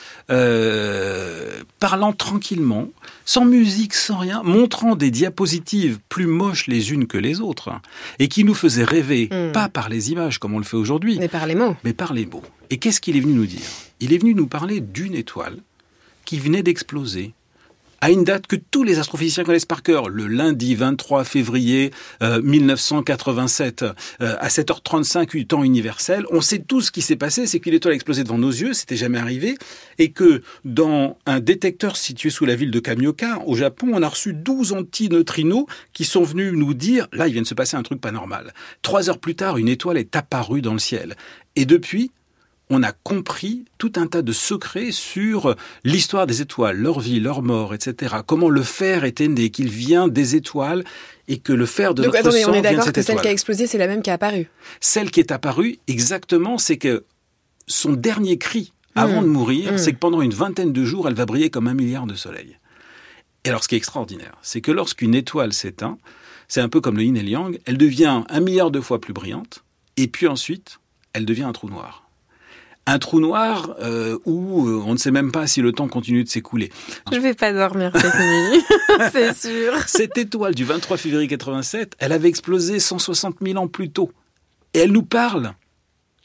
euh, parlant tranquillement, sans musique, sans rien, montrant des diapositives plus moches les unes que les autres et qui nous faisait rêver, mmh. pas par les images comme on le fait aujourd'hui, mais par les mots. Mais par les mots. Et qu'est-ce qu'il est venu nous dire ? Il est venu nous parler d'une étoile qui venait d'exploser à une date que tous les astrophysiciens connaissent par cœur, le lundi vingt-trois février euh, dix-neuf cent quatre-vingt-sept, euh, à sept heures trente-cinq, temps universel. On sait tout ce qui s'est passé, c'est qu'une étoile a explosé devant nos yeux, c'était jamais arrivé, et que dans un détecteur situé sous la ville de Kamioka, au Japon, on a reçu douze antineutrinos qui sont venus nous dire, là, il vient de se passer un truc pas normal. Trois heures plus tard, une étoile est apparue dans le ciel. Et depuis, on a compris tout un tas de secrets sur l'histoire des étoiles, leur vie, leur mort, et cetera. Comment le fer était né, qu'il vient des étoiles et que le fer de Donc, notre attendez, sang on est vient de d'accord cette que étoile. Celle qui a explosé, c'est la même qui a apparu. Celle qui est apparue, exactement, c'est que son dernier cri, avant mmh. de mourir, mmh. c'est que pendant une vingtaine de jours, elle va briller comme un milliard de soleils. Et alors, ce qui est extraordinaire, c'est que lorsqu'une étoile s'éteint, c'est un peu comme le yin et le yang, elle devient un milliard de fois plus brillante, et puis ensuite, elle devient un trou noir. Un trou noir euh, où euh, on ne sait même pas si le temps continue de s'écouler. Je vais pas dormir cette nuit, c'est sûr. Cette étoile du vingt-trois février quatre-vingt-sept, elle avait explosé cent soixante mille ans plus tôt. Et elle nous parle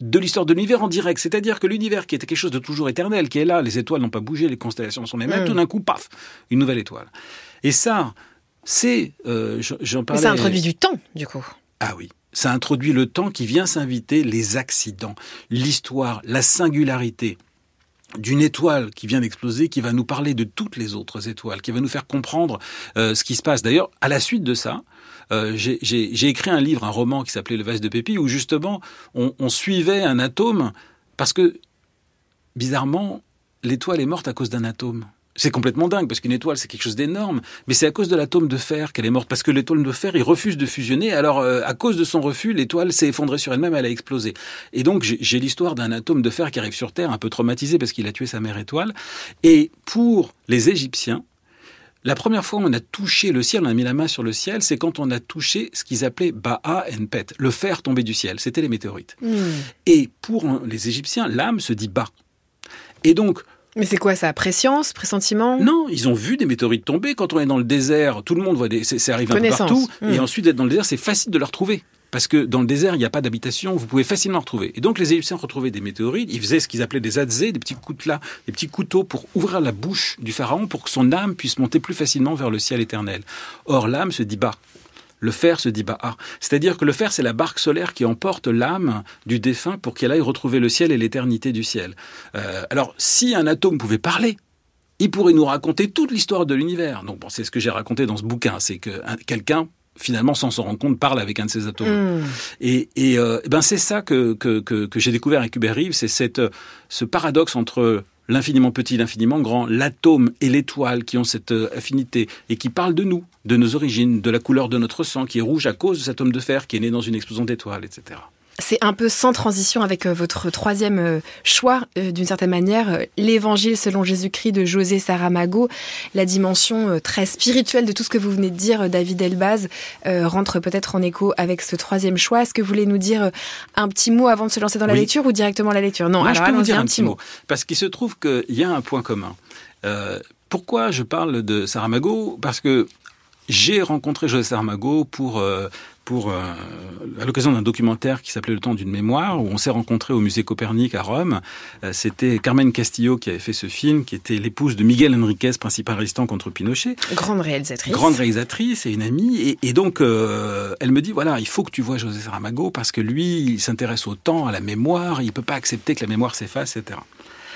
de l'histoire de l'univers en direct. C'est-à-dire que l'univers qui était quelque chose de toujours éternel, qui est là, les étoiles n'ont pas bougé, les constellations sont les mêmes, mmh. tout d'un coup, paf, une nouvelle étoile. Et ça, c'est... Euh, j'en parlais... Mais ça introduit du temps, du coup. Ah oui. Ça introduit le temps qui vient s'inviter, les accidents, l'histoire, la singularité d'une étoile qui vient d'exploser, qui va nous parler de toutes les autres étoiles, qui va nous faire comprendre euh, ce qui se passe. D'ailleurs, à la suite de ça, euh, j'ai, j'ai, j'ai écrit un livre, un roman qui s'appelait Le vase de Pépi, où justement, on, on suivait un atome, parce que, bizarrement, l'étoile est morte à cause d'un atome. C'est complètement dingue, parce qu'une étoile, c'est quelque chose d'énorme, mais c'est à cause de l'atome de fer qu'elle est morte, parce que l'étoile de fer, il refuse de fusionner, alors euh, à cause de son refus, l'étoile s'est effondrée sur elle-même, elle a explosé. Et donc, j'ai, j'ai l'histoire d'un atome de fer qui arrive sur Terre, un peu traumatisé, parce qu'il a tué sa mère étoile, et pour les Égyptiens, la première fois où on a touché le ciel, on a mis la main sur le ciel, c'est quand on a touché ce qu'ils appelaient Ba'a Enpet, le fer tombé du ciel, c'était les météorites. Mmh. Et pour les Égyptiens, l'âme se dit Ba. Et donc, mais c'est quoi ça? Préscience, pressentiment? Non, ils ont vu des météorites tomber. Quand on est dans le désert, tout le monde voit des... C'est, c'est arrivé un peu partout. Mmh. Et ensuite, d'être dans le désert, c'est facile de le retrouver. Parce que dans le désert, il n'y a pas d'habitation, vous pouvez facilement le retrouver. Et donc, les Égyptiens retrouvaient des météorites. Ils faisaient ce qu'ils appelaient des adzés, des petits coutelas, des petits couteaux pour ouvrir la bouche du pharaon pour que son âme puisse monter plus facilement vers le ciel éternel. Or, l'âme se dit bas. Le fer se dit Ba'a. C'est-à-dire que le fer, c'est la barque solaire qui emporte l'âme du défunt pour qu'elle aille retrouver le ciel et l'éternité du ciel. Euh, alors, si un atome pouvait parler, il pourrait nous raconter toute l'histoire de l'univers. Donc, bon, c'est ce que j'ai raconté dans ce bouquin. C'est que un, quelqu'un, finalement, sans s'en rendre compte, parle avec un de ces atomes. Mmh. Et, et euh, ben, c'est ça que, que, que, que j'ai découvert avec Hubert Reeves, c'est cette, ce paradoxe entre l'infiniment petit, l'infiniment grand, l'atome et l'étoile qui ont cette affinité et qui parlent de nous, de nos origines, de la couleur de notre sang qui est rouge à cause de cet atome de fer qui est né dans une explosion d'étoiles, et cetera. C'est un peu sans transition avec votre troisième choix, d'une certaine manière, l'Évangile selon Jésus-Christ de José Saramago. La dimension très spirituelle de tout ce que vous venez de dire, David Elbaz, euh, rentre peut-être en écho avec ce troisième choix. Est-ce que vous voulez nous dire un petit mot avant de se lancer dans la oui. lecture ou directement la lecture? Non, Moi, alors je peux vous dire un, un petit mot. mot. Parce qu'il se trouve qu'il y a un point commun. Euh, pourquoi je parle de Saramago? Parce que j'ai rencontré José Saramago pour... Euh, pour euh, à l'occasion d'un documentaire qui s'appelait Le temps d'une mémoire, où on s'est rencontrés au musée Copernic à Rome. Euh, c'était Carmen Castillo qui avait fait ce film, qui était l'épouse de Miguel Enriquez, principal résistant contre Pinochet. Grande réalisatrice. Grande réalisatrice et une amie. Et, et donc, euh, elle me dit, voilà, il faut que tu vois José Saramago, parce que lui, il s'intéresse au temps, à la mémoire, il ne peut pas accepter que la mémoire s'efface, et cetera.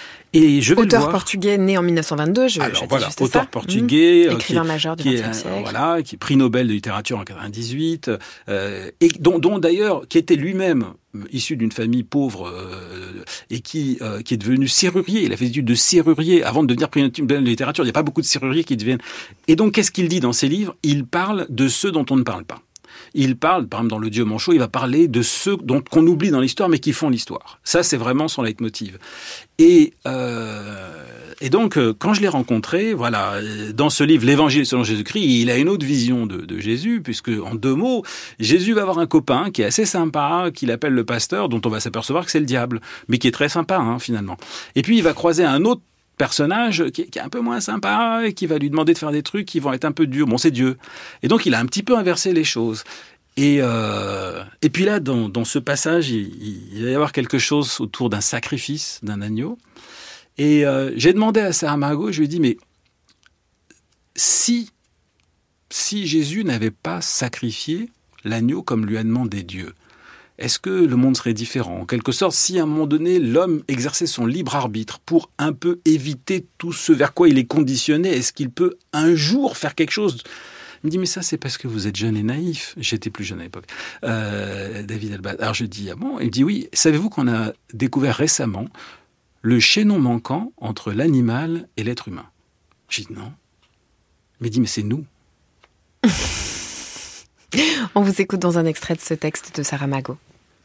Et je vais auteur le voir. portugais né en mille neuf cent vingt-deux, je, Alors je voilà, juste auteur ça. portugais, mmh. écrivain qui, majeur du qui vingtième est, siècle, voilà, qui est prix Nobel de littérature en quatre-vingt-dix-huit, euh, et dont, dont d'ailleurs, qui était lui-même issu d'une famille pauvre euh, et qui euh, qui est devenu serrurier. Il a fait des études de serrurier avant de devenir prix Nobel de littérature. Il n'y a pas beaucoup de serruriers qui deviennent. Et donc, qu'est-ce qu'il dit dans ses livres? Il parle de ceux dont on ne parle pas. Il parle, par exemple, dans Le Dieu manchot, il va parler de ceux dont, qu'on oublie dans l'histoire, mais qui font l'histoire. Ça, c'est vraiment son leitmotiv. Et, euh, et donc, quand je l'ai rencontré, voilà, dans ce livre, l'Évangile selon Jésus-Christ, il a une autre vision de, de Jésus, puisque, en deux mots, Jésus va avoir un copain qui est assez sympa, qu'il appelle le pasteur, dont on va s'apercevoir que c'est le diable, mais qui est très sympa, hein, finalement. Et puis, il va croiser un autre personnage qui est, qui est un peu moins sympa et qui va lui demander de faire des trucs qui vont être un peu durs. Bon, c'est Dieu. Et donc, il a un petit peu inversé les choses. Et, euh, et puis là, dans, dans ce passage, il, il va y avoir quelque chose autour d'un sacrifice, d'un agneau. Et euh, j'ai demandé à Saramago, je lui ai dit, mais si, si Jésus n'avait pas sacrifié l'agneau comme lui a demandé Dieu, est-ce que le monde serait différent? En quelque sorte, si à un moment donné, l'homme exerçait son libre arbitre pour un peu éviter tout ce vers quoi il est conditionné, est-ce qu'il peut un jour faire quelque chose? Il me dit, mais ça, c'est parce que vous êtes jeune et naïf. J'étais plus jeune à l'époque. Euh, David Elbaz. Alors je dis, ah bon? Il me dit, oui. Savez-vous qu'on a découvert récemment le chaînon manquant entre l'animal et l'être humain? J'ai dit, non. Il me dit, mais c'est nous. On vous écoute dans un extrait de ce texte de Saramago.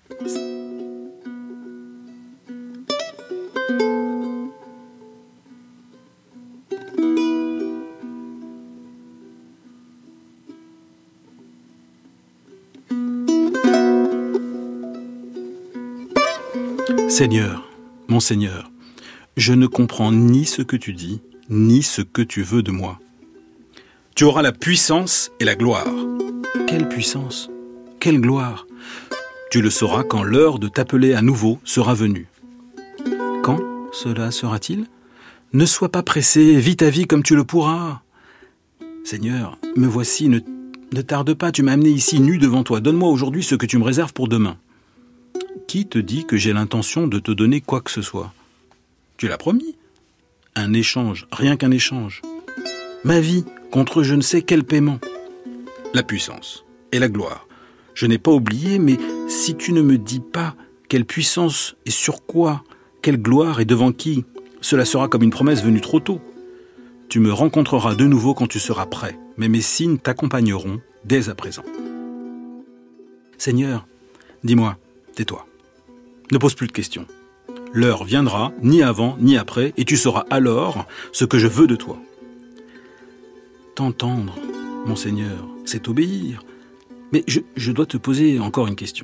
Seigneur, mon Seigneur, je ne comprends ni ce que tu dis, ni ce que tu veux de moi. Tu auras la puissance et la gloire. Quelle puissance? Quelle gloire? Tu le sauras quand l'heure de t'appeler à nouveau sera venue. Quand cela sera-t-il ? Ne sois pas pressé, vis ta vie comme tu le pourras. Seigneur, me voici, ne, ne tarde pas, tu m'as amené ici nu devant toi. Donne-moi aujourd'hui ce que tu me réserves pour demain. Qui te dit que j'ai l'intention de te donner quoi que ce soit ? Tu l'as promis. Un échange, rien qu'un échange. Ma vie contre je ne sais quel paiement. La puissance et la gloire. Je n'ai pas oublié, mais si tu ne me dis pas quelle puissance et sur quoi, quelle gloire et devant qui, cela sera comme une promesse venue trop tôt. Tu me rencontreras de nouveau quand tu seras prêt, mais mes signes t'accompagneront dès à présent. Seigneur, dis-moi, tais-toi. Ne pose plus de questions. L'heure viendra, ni avant, ni après, et tu sauras alors ce que je veux de toi. T'entendre, mon Seigneur, c'est obéir. Mais je, je dois te poser encore une question.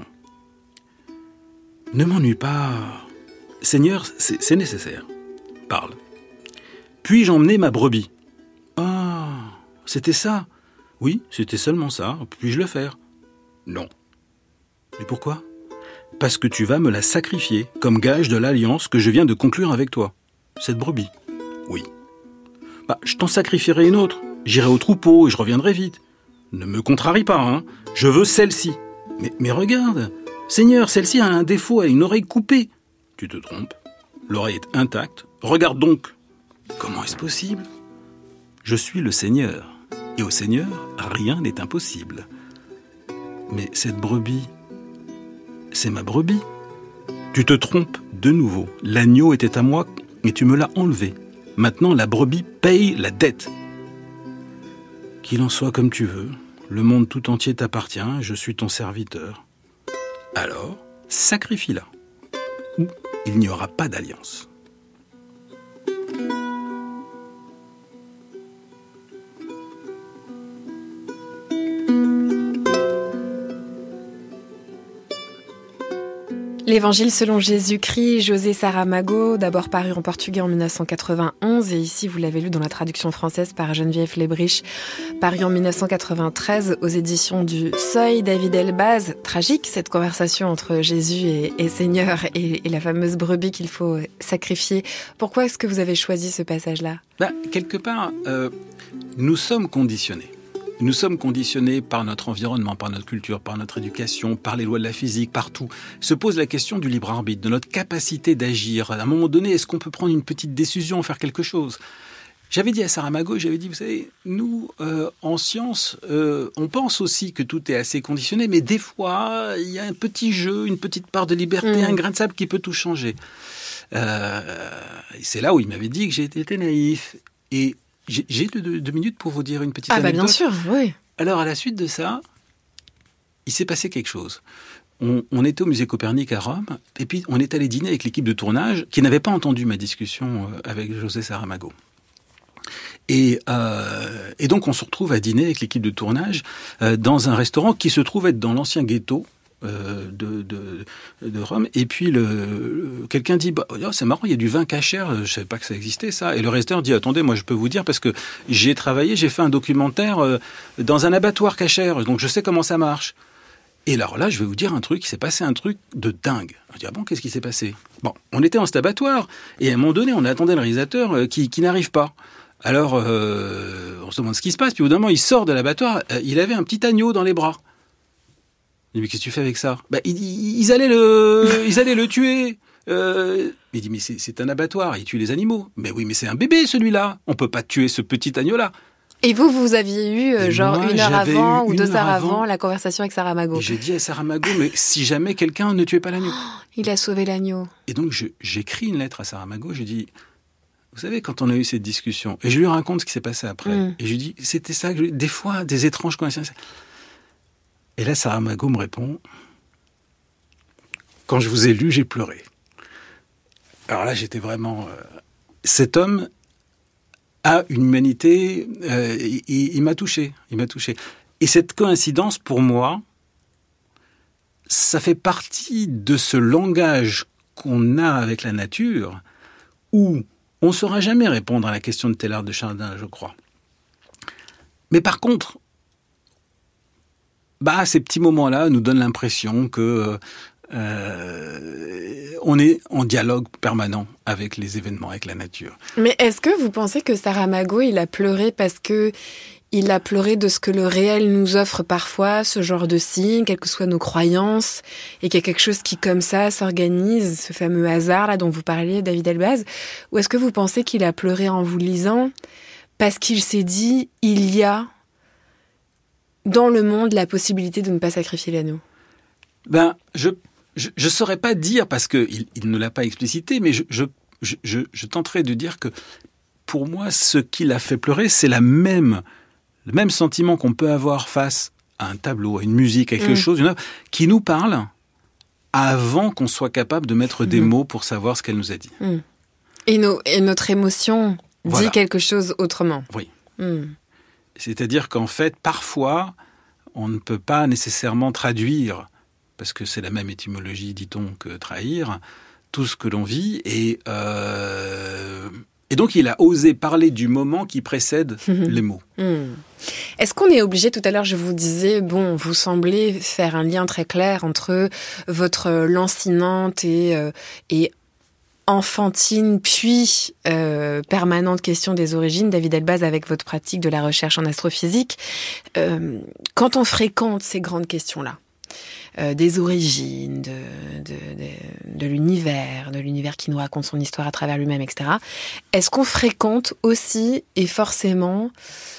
Ne m'ennuie pas. Seigneur, c'est, c'est nécessaire. Parle. Puis-je emmener ma brebis ? Ah, c'était ça ? Oui, c'était seulement ça. Puis-je le faire ? Non. Et pourquoi ? Parce que tu vas me la sacrifier comme gage de l'alliance que je viens de conclure avec toi. Cette brebis ? Oui. Bah, je t'en sacrifierai une autre. J'irai au troupeau et je reviendrai vite. Ne me contrarie pas, hein. Je veux celle-ci. Mais, mais regarde, Seigneur, celle-ci a un défaut, elle a une oreille coupée. Tu te trompes. L'oreille est intacte. Regarde donc. Comment est-ce possible ? Je suis le Seigneur. Et au Seigneur, rien n'est impossible. Mais cette brebis, c'est ma brebis. Tu te trompes de nouveau. L'agneau était à moi et tu me l'as enlevé. Maintenant, la brebis paye la dette. Qu'il en soit comme tu veux. Le monde tout entier t'appartient, je suis ton serviteur. Alors, sacrifie-la. Ou il n'y aura pas d'alliance. L'Évangile selon Jésus-Christ, José Saramago, d'abord paru en portugais en dix-neuf cent quatre-vingt-onze et ici vous l'avez lu dans la traduction française par Geneviève Lébriche, paru en dix-neuf cent quatre-vingt-treize aux éditions du Seuil. David Elbaz, tragique cette conversation entre Jésus et, et Seigneur et, et la fameuse brebis qu'il faut sacrifier. Pourquoi est-ce que vous avez choisi ce passage-là ? Bah, quelque part, euh, nous sommes conditionnés. Nous sommes conditionnés par notre environnement, par notre culture, par notre éducation, par les lois de la physique, partout. Se pose la question du libre arbitre, de notre capacité d'agir. À un moment donné, est-ce qu'on peut prendre une petite décision, faire quelque chose ? J'avais dit à Saramago, j'avais dit, vous savez, nous, euh, en science, euh, on pense aussi que tout est assez conditionné, mais des fois, il y a un petit jeu, une petite part de liberté, mmh. un grain de sable qui peut tout changer. Euh, et c'est là où il m'avait dit que j'ai été naïf. Et J'ai, j'ai deux, deux minutes pour vous dire une petite ah anecdote. Ah bah bien sûr, oui. Alors, à la suite de ça, il s'est passé quelque chose. On, on était au musée Copernic à Rome, et puis on est allé dîner avec l'équipe de tournage qui n'avait pas entendu ma discussion avec José Saramago. Et, euh, et donc, on se retrouve à dîner avec l'équipe de tournage euh, dans un restaurant qui se trouve être dans l'ancien ghetto Euh, de, de, de Rome. Et puis le, le quelqu'un dit bah, oh, c'est marrant, il y a du vin cachère, je savais pas que ça existait ça. Et le restaurateur dit attendez, moi je peux vous dire parce que j'ai travaillé, j'ai fait un documentaire euh, dans un abattoir cachère, donc je sais comment ça marche. Et alors là, je vais vous dire un truc, il s'est passé un truc de dingue. On dit ah bon, qu'est-ce qui s'est passé ? Bon, on était en cet abattoir et à un moment donné, on attendait le réalisateur euh, qui, qui n'arrive pas. Alors euh, on se demande ce qui se passe. Puis au bout d'un moment, il sort de l'abattoir, euh, il avait un petit agneau dans les bras. Mais qu'est-ce que tu fais avec ça ? Bah, ils, ils allaient le, ils allaient le tuer. Euh, il dit mais c'est, c'est un abattoir, ils tuent les animaux. Mais oui, mais c'est un bébé celui-là. On peut pas tuer ce petit agneau-là. Et vous, vous aviez eu euh, genre moi, une heure avant ou deux heures avant, avant la conversation avec Saramago. Et j'ai dit à Saramago mais si jamais quelqu'un ne tuait pas l'agneau. Oh, il a sauvé l'agneau. Et donc je, j'écris une lettre à Saramago. Je dis vous savez quand on a eu cette discussion et je lui raconte ce qui s'est passé après. Mm. Et je lui dis c'était ça que je, des fois des étranges coïncidences. Et là, Saramago me répond « Quand je vous ai lu, j'ai pleuré. » Alors là, j'étais vraiment... Euh, cet homme a une humanité... Euh, il, il m'a touché. Il m'a touché. Et cette coïncidence, pour moi, ça fait partie de ce langage qu'on a avec la nature où on ne saura jamais répondre à la question de Teilhard de Chardin, je crois. Mais par contre... bah, ces petits moments-là nous donnent l'impression que euh, on est en dialogue permanent avec les événements, avec la nature. Mais est-ce que vous pensez que Saramago, il a pleuré parce que il a pleuré de ce que le réel nous offre parfois, ce genre de signes, quelles que soient nos croyances, et qu'il y a quelque chose qui, comme ça, s'organise, ce fameux hasard là dont vous parliez, David Elbaz? Ou est-ce que vous pensez qu'il a pleuré en vous lisant parce qu'il s'est dit, il y a dans le monde la possibilité de ne pas sacrifier l'agneau? Ben, je je, je saurais pas dire parce que il, il ne l'a pas explicité, mais je je je je tenterai de dire que pour moi, ce qui l'a fait pleurer, c'est la même le même sentiment qu'on peut avoir face à un tableau, à une musique, à quelque mmh. chose, une œuvre, qui nous parle avant qu'on soit capable de mettre mmh. des mots pour savoir ce qu'elle nous a dit. Mmh. Et, nos, et notre émotion voilà. dit quelque chose autrement. Oui. Mmh. C'est-à-dire qu'en fait, parfois, on ne peut pas nécessairement traduire, parce que c'est la même étymologie, dit-on, que trahir, tout ce que l'on vit, et... Euh Et donc, il a osé parler du moment qui précède mmh. les mots. Mmh. Est-ce qu'on est obligé, tout à l'heure, je vous disais, bon, vous semblez faire un lien très clair entre votre lancinante et, euh, et enfantine, puis euh, permanente question des origines, David Elbaz, avec votre pratique de la recherche en astrophysique. Euh, quand on fréquente ces grandes questions-là, Euh, des origines, de, de, de, de l'univers, de l'univers qui nous raconte son histoire à travers lui-même, et cetera. Est-ce qu'on fréquente aussi et forcément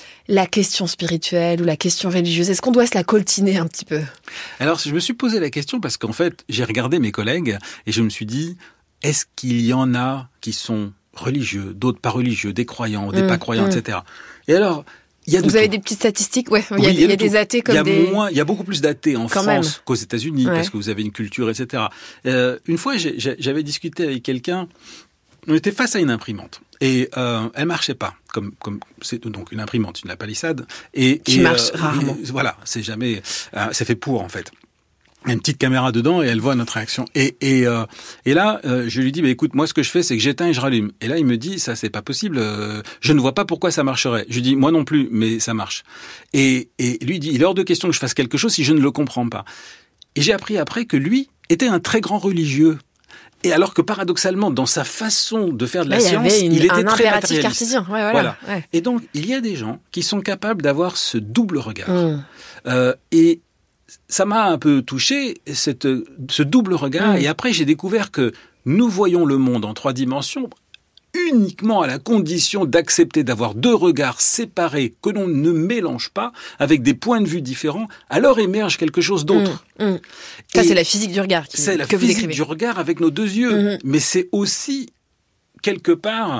la question spirituelle ou la question religieuse? Est-ce qu'on doit se la coltiner un petit peu? Alors, je me suis posé la question parce qu'en fait, j'ai regardé mes collègues et je me suis dit, est-ce qu'il y en a qui sont religieux, d'autres pas religieux, des croyants, des mmh, pas croyants, mmh. et cetera. Et alors... Vous tout. avez des petites statistiques? Ouais, il y a, oui, il y a, il y a des athées comme il y a des... Moins, il y a beaucoup plus d'athées en Quand France même. qu'aux États-Unis, ouais. parce que vous avez une culture, et cetera. Euh, une fois, j'ai, j'avais discuté avec quelqu'un, on était face à une imprimante, et euh, elle marchait pas, comme, comme c'est donc une imprimante, une palissade. Et, Qui et, marche euh, rarement. Et, voilà, c'est jamais... Euh, c'est fait pour, en fait. Il y a une petite caméra dedans et elle voit notre réaction. Et, et, euh, et là, euh, je lui dis, bah, écoute, moi, ce que je fais, c'est que j'éteins et je rallume. Et là, il me dit, ça, c'est pas possible. Euh, je ne vois pas pourquoi ça marcherait. Je lui dis, moi non plus, mais ça marche. Et, et lui, il dit, il est hors de question que je fasse quelque chose si je ne le comprends pas. Et j'ai appris après que lui était un très grand religieux. Et alors que paradoxalement, dans sa façon de faire de la Là, science, il, une, il était un très impératif matérialiste. cartésien. Ouais, voilà. voilà. Ouais. Et donc, il y a des gens qui sont capables d'avoir ce double regard. Mmh. Euh, et ça m'a un peu touché, cette, ce double regard. Mmh. Et après, j'ai découvert que nous voyons le monde en trois dimensions uniquement à la condition d'accepter d'avoir deux regards séparés que l'on ne mélange pas, avec des points de vue différents. Alors émerge quelque chose d'autre. Mmh. Mmh. Ça, c'est la physique du regard qui, c'est la que vous physique décrivez. du regard avec nos deux yeux. Mmh. Mais c'est aussi, quelque part,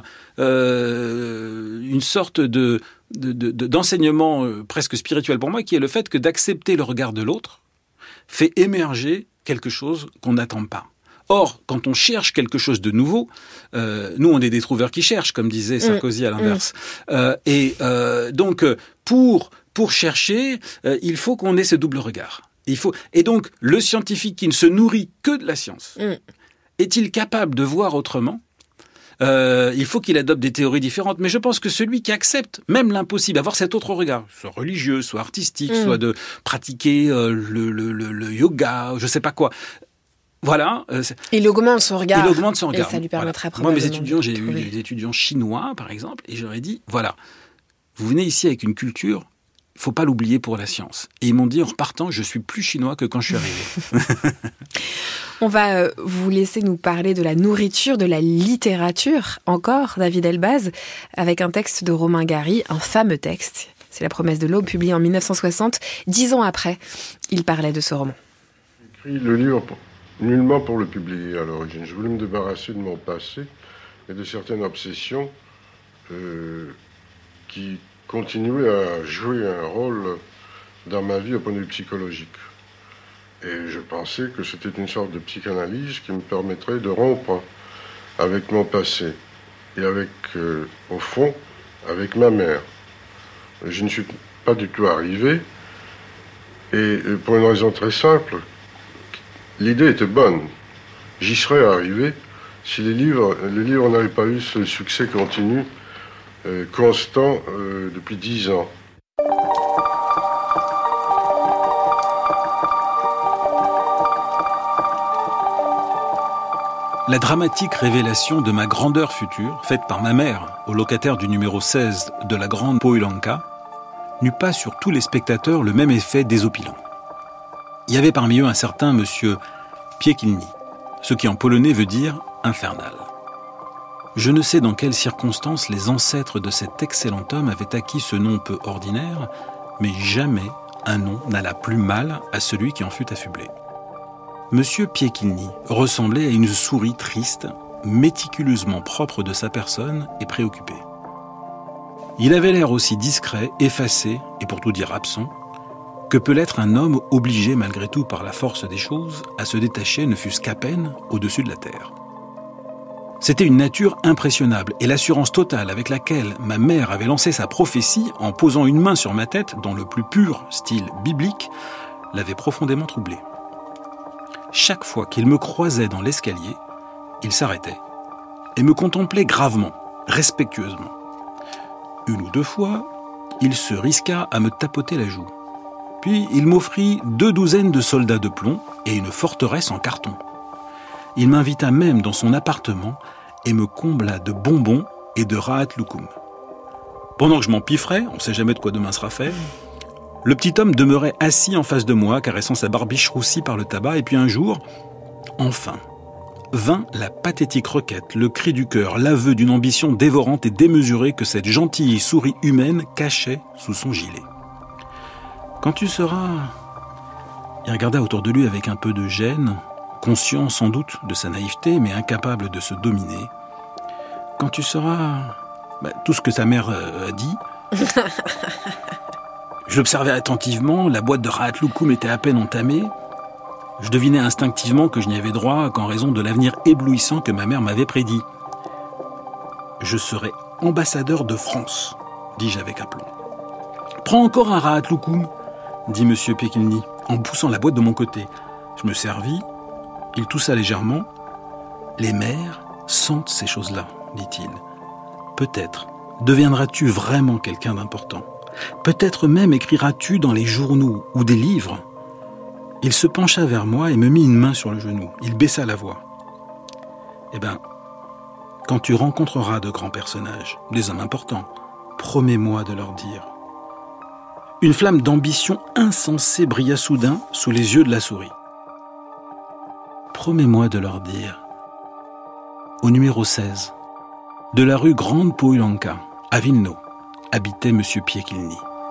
euh, une sorte de... De, de, de, d'enseignement euh, presque spirituel pour moi, qui est le fait que d'accepter le regard de l'autre fait émerger quelque chose qu'on n'attend pas. Or, quand on cherche quelque chose de nouveau, euh, nous, on est des trouveurs qui cherchent, comme disait Sarkozy à l'inverse. Mmh. Euh, et euh, donc, pour, pour chercher, euh, il faut qu'on ait ce double regard. Il faut... Et donc, le scientifique qui ne se nourrit que de la science, mmh. est-il capable de voir autrement ? Euh, il faut qu'il adopte des théories différentes. Mais je pense que celui qui accepte même l'impossible, avoir cet autre regard, soit religieux, soit artistique, mmh. soit de pratiquer euh, le, le, le, le yoga, je sais pas quoi. Voilà. Euh, il augmente son regard. Il augmente son regard. Et ça lui permettra voilà. Moi, mes probablement étudiants, j'ai eu des étudiants chinois, par exemple, et j'aurais dit, voilà, vous venez ici avec une culture, il faut pas l'oublier pour la science. Et ils m'ont dit, en repartant, je suis plus chinois que quand je suis arrivé. On va vous laisser nous parler de la nourriture, de la littérature, encore, David Elbaz, avec un texte de Romain Gary, un fameux texte. C'est La promesse de l'aube, publié en dix-neuf cent soixante. Dix ans après, il parlait de ce roman. J'ai écrit le livre pour, nullement pour le publier à l'origine. Je voulais me débarrasser de mon passé et de certaines obsessions euh, qui continuaient à jouer un rôle dans ma vie au point de vue psychologique. Et je pensais que c'était une sorte de psychanalyse qui me permettrait de rompre avec mon passé et avec, euh, au fond, avec ma mère. Je ne suis pas du tout arrivé, et pour une raison très simple, l'idée était bonne. J'y serais arrivé si les livres, les livres n'avaient pas eu ce succès continu, euh, constant, euh, depuis dix ans. La dramatique révélation de ma grandeur future, faite par ma mère au locataire du numéro seize de la Grande Pohulanka, n'eut pas sur tous les spectateurs le même effet désopilant. Il y avait parmi eux un certain monsieur Piekielny, ce qui en polonais veut dire « infernal ». Je ne sais dans quelles circonstances les ancêtres de cet excellent homme avaient acquis ce nom peu ordinaire, mais jamais un nom n'alla plus mal à celui qui en fut affublé. Monsieur Piekielny ressemblait à une souris triste, méticuleusement propre de sa personne et préoccupée. Il avait l'air aussi discret, effacé, et pour tout dire absent, que peut l'être un homme obligé malgré tout par la force des choses à se détacher ne fût-ce qu'à peine au-dessus de la terre. C'était une nature impressionnable et l'assurance totale avec laquelle ma mère avait lancé sa prophétie en posant une main sur ma tête dans le plus pur style biblique l'avait profondément troublé. Chaque fois qu'il me croisait dans l'escalier, il s'arrêtait et me contemplait gravement, respectueusement. Une ou deux fois, il se risqua à me tapoter la joue. Puis il m'offrit deux douzaines de soldats de plomb et une forteresse en carton. Il m'invita même dans son appartement et me combla de bonbons et de rahat loukoum. Pendant que je m'empiffrais, on ne sait jamais de quoi demain sera fait, le petit homme demeurait assis en face de moi, caressant sa barbiche roussie par le tabac, et puis un jour, enfin, vint la pathétique requête, le cri du cœur, l'aveu d'une ambition dévorante et démesurée que cette gentille souris humaine cachait sous son gilet. Quand tu seras... Il regarda autour de lui avec un peu de gêne, conscient sans doute de sa naïveté, mais incapable de se dominer. Quand tu seras... Bah, tout ce que sa mère euh, a dit... Je l'observais attentivement, la boîte de rahat loukoum était à peine entamée. Je devinais instinctivement que je n'y avais droit qu'en raison de l'avenir éblouissant que ma mère m'avait prédit. « Je serai ambassadeur de France », dis-je avec aplomb. « Prends encore un rahat loukoum », dit M. Piekielny, en poussant la boîte de mon côté. Je me servis, il toussa légèrement. « Les mères sentent ces choses-là, dit-il. Peut-être deviendras-tu vraiment quelqu'un d'important. Peut-être même écriras-tu dans les journaux ou des livres. » Il se pencha vers moi et me mit une main sur le genou. Il baissa la voix. « Eh bien, quand tu rencontreras de grands personnages, des hommes importants, promets-moi de leur dire. » Une flamme d'ambition insensée brilla soudain sous les yeux de la souris. « Promets-moi de leur dire. Au numéro seize, de la rue Grande Pohulanka, à Wilno, habitait M. Piekielny.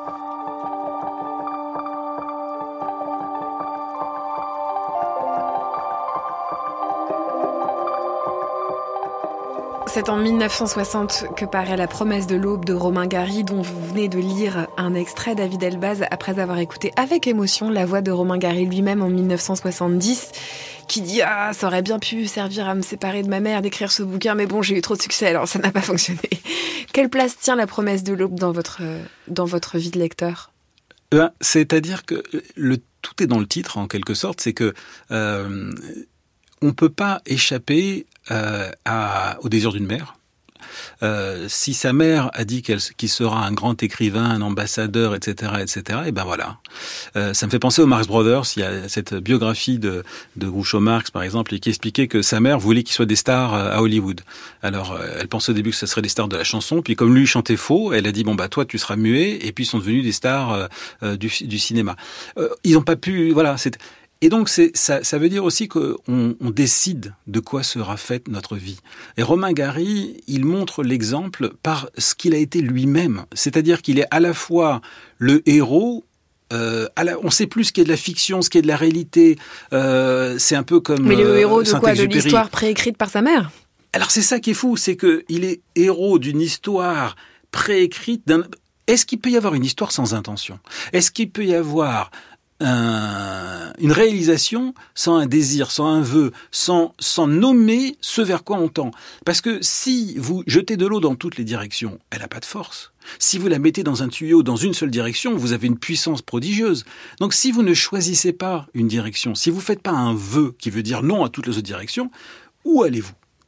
C'est en mille neuf cent soixante que paraît La promesse de l'aube de Romain Gary, dont vous venez de lire un extrait, David Elbaz, après avoir écouté avec émotion la voix de Romain Gary lui-même en mille neuf cent soixante-dix, qui dit « Ah, ça aurait bien pu servir à me séparer de ma mère d'écrire ce bouquin, mais bon, j'ai eu trop de succès, alors ça n'a pas fonctionné. » Quelle place tient La promesse de l'aube dans votre, dans votre vie de lecteur ? Ben, c'est-à-dire que le, tout est dans le titre, en quelque sorte, c'est que euh, on ne peut pas échapper Euh, à, au désir d'une mère. Euh, si sa mère a dit qu'elle, qu'il sera un grand écrivain, un ambassadeur, et cetera, et cetera, et ben voilà. Euh, ça me fait penser aux Marx Brothers. Il y a cette biographie de, de Groucho Marx, par exemple, qui expliquait que sa mère voulait qu'il soit des stars à Hollywood. Alors, elle pensait au début que ce serait des stars de la chanson, puis comme lui chantait faux, elle a dit bon bah toi tu seras muet, et puis ils sont devenus des stars euh, du, du cinéma. Euh, ils n'ont pas pu, voilà. C'est, Et donc, c'est, ça, ça veut dire aussi qu'on on décide de quoi sera faite notre vie. Et Romain Gary, il montre l'exemple par ce qu'il a été lui-même. C'est-à-dire qu'il est à la fois le héros, euh, à la, on ne sait plus ce qui est de la fiction, ce qui est de la réalité. Euh, c'est un peu comme Mais le héros de quoi ? De Saint-Exupéry. l'histoire préécrite par sa mère ? Alors, c'est ça qui est fou, c'est qu'il est héros d'une histoire préécrite. D'un... Est-ce qu'il peut y avoir une histoire sans intention ? Est-ce qu'il peut y avoir... Un, une réalisation sans un désir, sans un vœu, sans, sans nommer ce vers quoi on tend. Parce que si vous jetez de l'eau dans toutes les directions, elle n'a pas de force. Si vous la mettez dans un tuyau dans une seule direction, vous avez une puissance prodigieuse. Donc si vous ne choisissez pas une direction, si vous ne faites pas un vœu qui veut dire non à toutes les autres directions, où allez-vous ?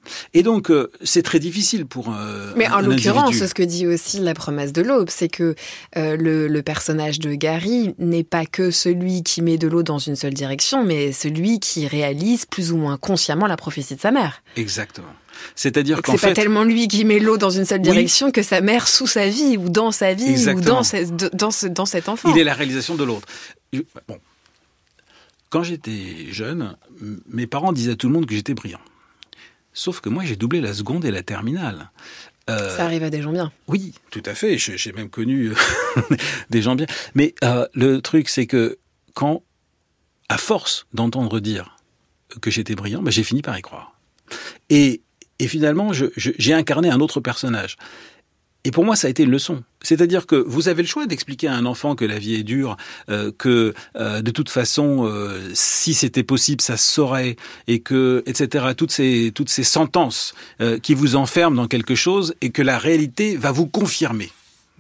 Et donc, euh, c'est très difficile pour euh, Mais un, en un l'occurrence, individu. ce que dit aussi La promesse de l'aube, c'est que euh, le, le personnage de Gary n'est pas que celui qui met de l'eau dans une seule direction, mais celui qui réalise plus ou moins consciemment la prophétie de sa mère. Exactement. C'est-à-dire Et que qu'en c'est fait... pas tellement lui qui met l'eau dans une seule Oui. direction que sa mère sous sa vie, ou dans sa vie, Exactement. ou dans, ce- dans, ce, dans cet enfant. Il est la réalisation de l'autre. Je- Bon. Quand j'étais jeune, m- mes parents disaient à tout le monde que j'étais brillant. Sauf que moi, j'ai doublé la seconde et la terminale. Euh, Ça arrive à des gens bien. Oui, tout à fait. Je- J'ai même connu euh, des gens bien. Mais euh, le truc, c'est que quand, à force d'entendre dire que j'étais brillant, ben, j'ai fini par y croire. Et, et finalement, je, je, j'ai incarné un autre personnage. Et pour moi, ça a été une leçon. C'est-à-dire que vous avez le choix d'expliquer à un enfant que la vie est dure, euh, que euh, de toute façon, euh, si c'était possible, ça se saurait, et que, et cetera. Toutes ces toutes ces sentences euh, qui vous enferment dans quelque chose, et que la réalité va vous confirmer.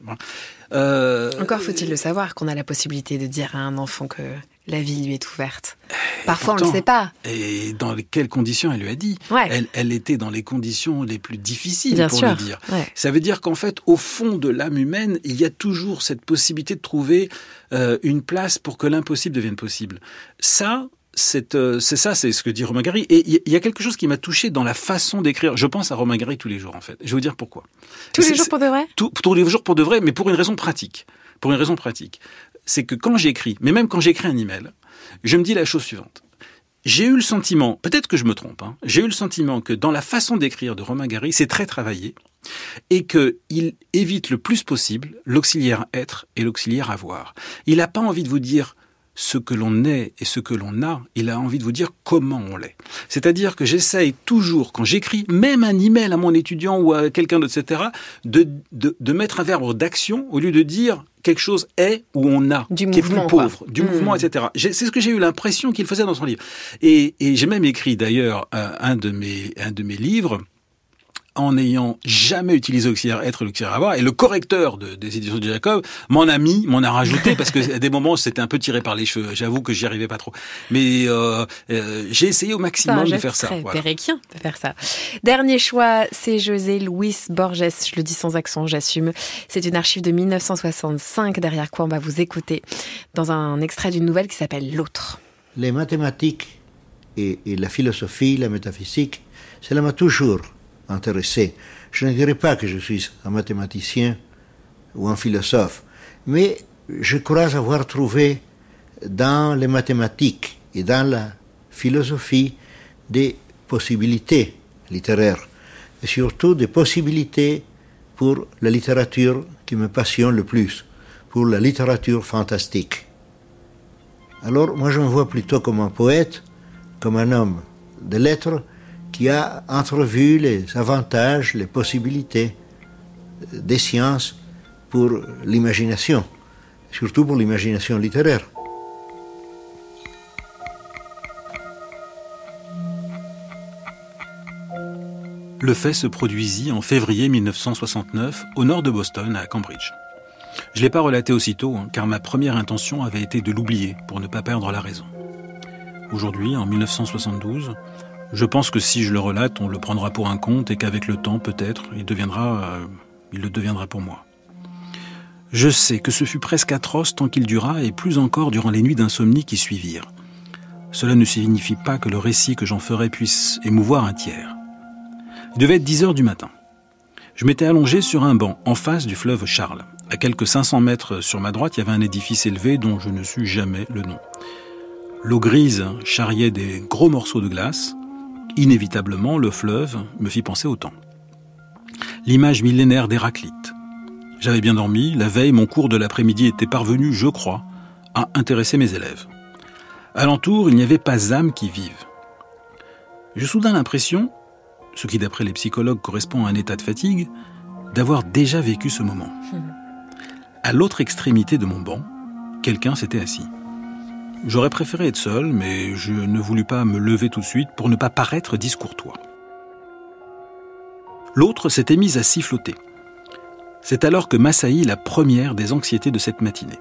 Euh, Encore faut-il le savoir qu'on a la possibilité de dire à un enfant que la vie lui est ouverte. Parfois, pourtant, on ne le sait pas. Et dans quelles conditions elle lui a dit Ouais. elle, elle était dans les conditions les plus difficiles, Bien pour sûr. le dire. Ouais. Ça veut dire qu'en fait, au fond de l'âme humaine, il y a toujours cette possibilité de trouver euh, une place pour que l'impossible devienne possible. Ça, c'est, euh, c'est ça, c'est ce que dit Romain Gary. Et il y, y a quelque chose qui m'a touché dans la façon d'écrire. Je pense à Romain Gary tous les jours, en fait. Je vais vous dire pourquoi. Tous C'est- les jours c'est- pour de vrai? tout- tous les jours pour de vrai, mais pour une raison pratique. Pour une raison pratique. C'est que quand j'écris, mais même quand j'écris un email, je me dis la chose suivante. J'ai eu le sentiment, peut-être que je me trompe, hein, j'ai eu le sentiment que dans la façon d'écrire de Romain Gary, c'est très travaillé et qu'il évite le plus possible l'auxiliaire être et l'auxiliaire avoir. Il n'a pas envie de vous dire ce que l'on est et ce que l'on a, il a envie de vous dire comment on l'est. C'est-à-dire que j'essaye toujours, quand j'écris, même un email à mon étudiant ou à quelqu'un d'autre, et cetera, de, de, de mettre un verbe d'action au lieu de dire quelque chose est ou on a, Du qui mouvement, est plus pauvre, quoi. du Mmh. mouvement, et cetera. J'ai- C'est ce que j'ai eu l'impression qu'il faisait dans son livre. Et, et j'ai même écrit d'ailleurs euh, un de mes, un de mes livres en n'ayant jamais utilisé auxiliaire être et l'auxiliaire avoir, et le correcteur de, des éditions de Jacob m'en a mis, m'en a rajouté, parce que à des moments c'était un peu tiré par les cheveux. J'avoue que j'y arrivais pas trop. Mais euh, euh, j'ai essayé au C'est un maximum de geste faire ça. très Voilà. péréquien de faire ça. Dernier choix, c'est José Luis Borges. Je le dis sans accent, j'assume. C'est une archive de mille neuf cent soixante-cinq, derrière quoi on va vous écouter dans un extrait d'une nouvelle qui s'appelle L'autre. Les mathématiques et, et la philosophie, la métaphysique, cela m'a toujours intéressé. Je ne dirais pas que je suis un mathématicien ou un philosophe, mais je crois avoir trouvé dans les mathématiques et dans la philosophie des possibilités littéraires, et surtout des possibilités pour la littérature qui me passionne le plus, pour la littérature fantastique. Alors moi je me vois plutôt comme un poète, comme un homme de lettres qui a entrevu les avantages, les possibilités des sciences pour l'imagination, surtout pour l'imagination littéraire. Le fait se produisit en février mille neuf cent soixante-neuf au nord de Boston, à Cambridge. Je ne l'ai pas relaté aussitôt, hein, car ma première intention avait été de l'oublier pour ne pas perdre la raison. Aujourd'hui, en mille neuf cent soixante-douze, je pense que si je le relate, on le prendra pour un conte et qu'avec le temps, peut-être, il deviendra, euh, il le deviendra pour moi. Je sais que ce fut presque atroce tant qu'il dura et plus encore durant les nuits d'insomnie qui suivirent. Cela ne signifie pas que le récit que j'en ferai puisse émouvoir un tiers. Il devait être dix heures du matin. Je m'étais allongé sur un banc en face du fleuve Charles. À quelques cinq cents mètres sur ma droite, il y avait un édifice élevé dont je ne sus jamais le nom. L'eau grise charriait des gros morceaux de glace. Inévitablement, le fleuve me fit penser au temps. L'image millénaire d'Héraclite. J'avais bien dormi. La veille, mon cours de l'après-midi était parvenu, je crois, à intéresser mes élèves. Alentour, il n'y avait pas âme qui vive. J'eus soudain l'impression, ce qui d'après les psychologues correspond à un état de fatigue, d'avoir déjà vécu ce moment. À l'autre extrémité de mon banc, quelqu'un s'était assis. J'aurais préféré être seul, mais je ne voulus pas me lever tout de suite pour ne pas paraître discourtois. L'autre s'était mise à siffloter. C'est alors que m'assaillit la première des anxiétés de cette matinée.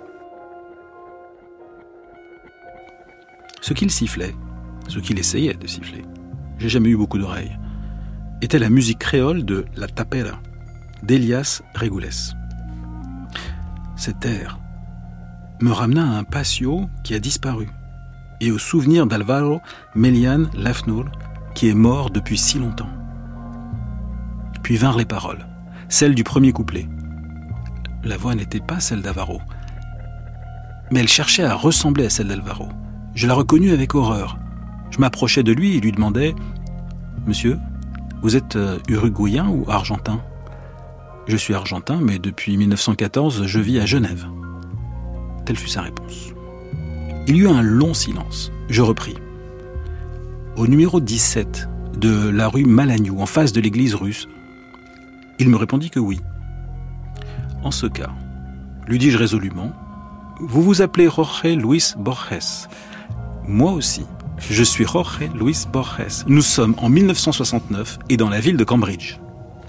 Ce qu'il sifflait, ce qu'il essayait de siffler, j'ai jamais eu beaucoup d'oreilles, était la musique créole de La Tapera, d'Elias Regules. Cet air me ramena à un patio qui a disparu et au souvenir d'Alvaro Melian Lafnour qui est mort depuis si longtemps. Puis vinrent les paroles, celles du premier couplet. La voix n'était pas celle d'Alvaro, mais elle cherchait à ressembler à celle d'Alvaro. Je la reconnus avec horreur. Je m'approchais de lui et lui demandais « Monsieur, vous êtes uruguayen ou argentin ?» « Je suis argentin, mais depuis mille neuf cent quatorze, je vis à Genève. » Telle fut sa réponse. Il y eut un long silence. Je repris. « Au numéro dix-sept de la rue Malagnou, en face de l'église russe. » Il me répondit que oui. « En ce cas, lui dis-je résolument, vous vous appelez Jorge Luis Borges. Moi aussi, je suis Jorge Luis Borges. Nous sommes en mille neuf cent soixante-neuf et dans la ville de Cambridge. »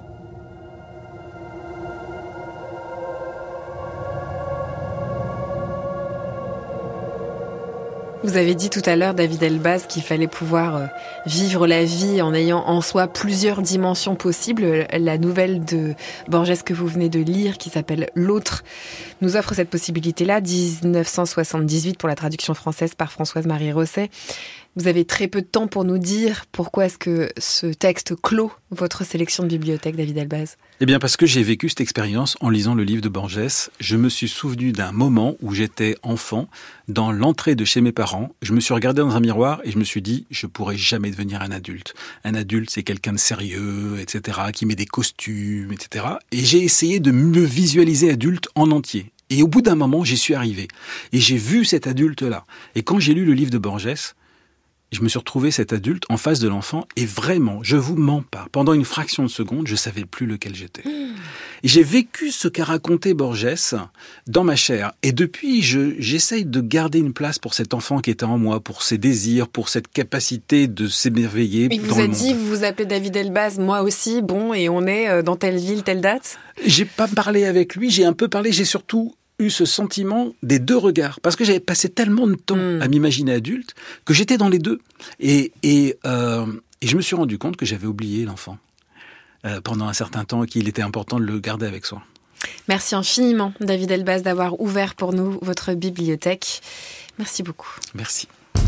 Vous avez dit tout à l'heure, David Elbaz, qu'il fallait pouvoir vivre la vie en ayant en soi plusieurs dimensions possibles. La nouvelle de Borges que vous venez de lire, qui s'appelle L'autre, nous offre cette possibilité-là, dix-neuf cent soixante-dix-huit pour la traduction française par Françoise-Marie Rosset. Vous avez très peu de temps pour nous dire pourquoi est-ce que ce texte clôt votre sélection de bibliothèque, David Elbaz. Eh bien parce que j'ai vécu cette expérience en lisant le livre de Borges. Je me suis souvenu d'un moment où j'étais enfant, dans l'entrée de chez mes parents. Je me suis regardé dans un miroir et je me suis dit, je pourrai jamais devenir un adulte. Un adulte, c'est quelqu'un de sérieux, et cetera, qui met des costumes, et cetera. Et j'ai essayé de me visualiser adulte en entier. Et au bout d'un moment, j'y suis arrivé. Et j'ai vu cet adulte-là. Et quand j'ai lu le livre de Borges, je me suis retrouvé cet adulte en face de l'enfant et vraiment, je vous mens pas, pendant une fraction de seconde, je savais plus lequel j'étais. Mmh. Et j'ai vécu ce qu'a raconté Borges dans ma chair. Et depuis, je, j'essaye de garder une place pour cet enfant qui était en moi, pour ses désirs, pour cette capacité de s'émerveiller dans le monde. Il vous a dit, vous vous appelez David Elbaz, moi aussi, bon, et on est dans telle ville, telle date ? J'ai pas parlé avec lui, j'ai un peu parlé, j'ai surtout eu ce sentiment des deux regards, parce que j'avais passé tellement de temps mmh. à m'imaginer adulte que j'étais dans les deux. Et, et, euh, et je me suis rendu compte que j'avais oublié l'enfant euh, pendant un certain temps et qu'il était important de le garder avec soi. Merci infiniment, David Elbaz, d'avoir ouvert pour nous votre bibliothèque. Merci beaucoup. Merci.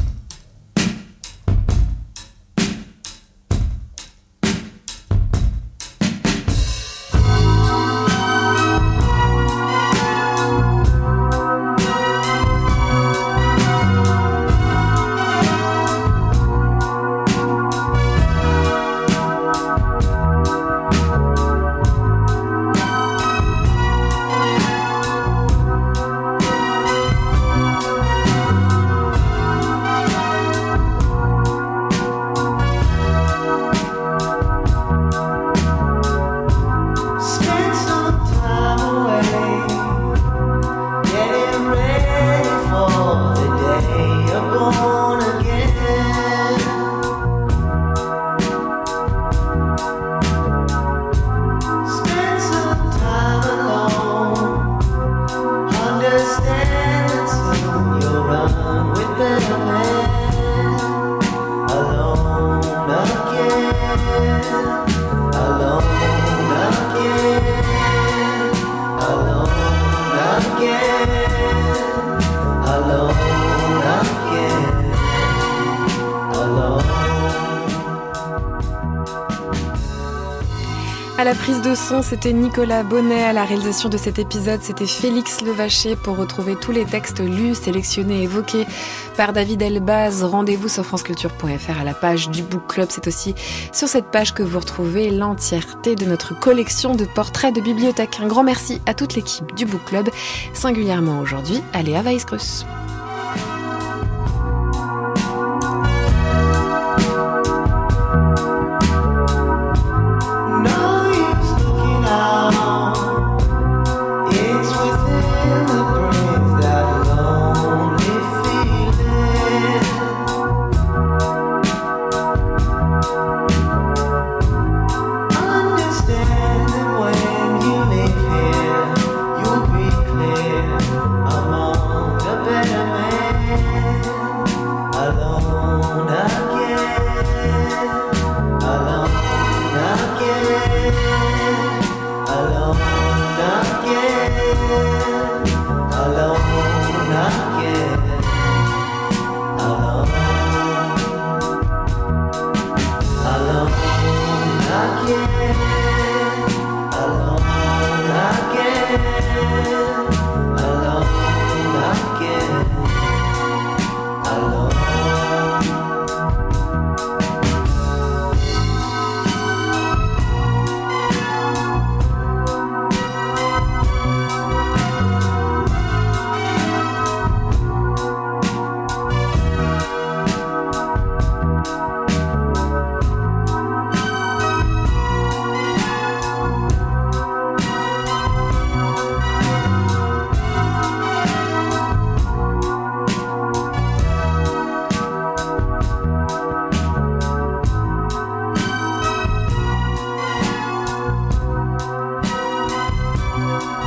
À la prise de son, c'était Nicolas Bonnet. À la réalisation de cet épisode, c'était Félix Levaché. Pour retrouver tous les textes lus, sélectionnés, évoqués par David Elbaz, rendez-vous sur franceculture point f r à la page du Book Club. C'est aussi sur cette page que vous retrouvez l'entièreté de notre collection de portraits de bibliothèque. Un grand merci à toute l'équipe du Book Club, singulièrement aujourd'hui à Léa Weiss-Gruss. Better Thank you.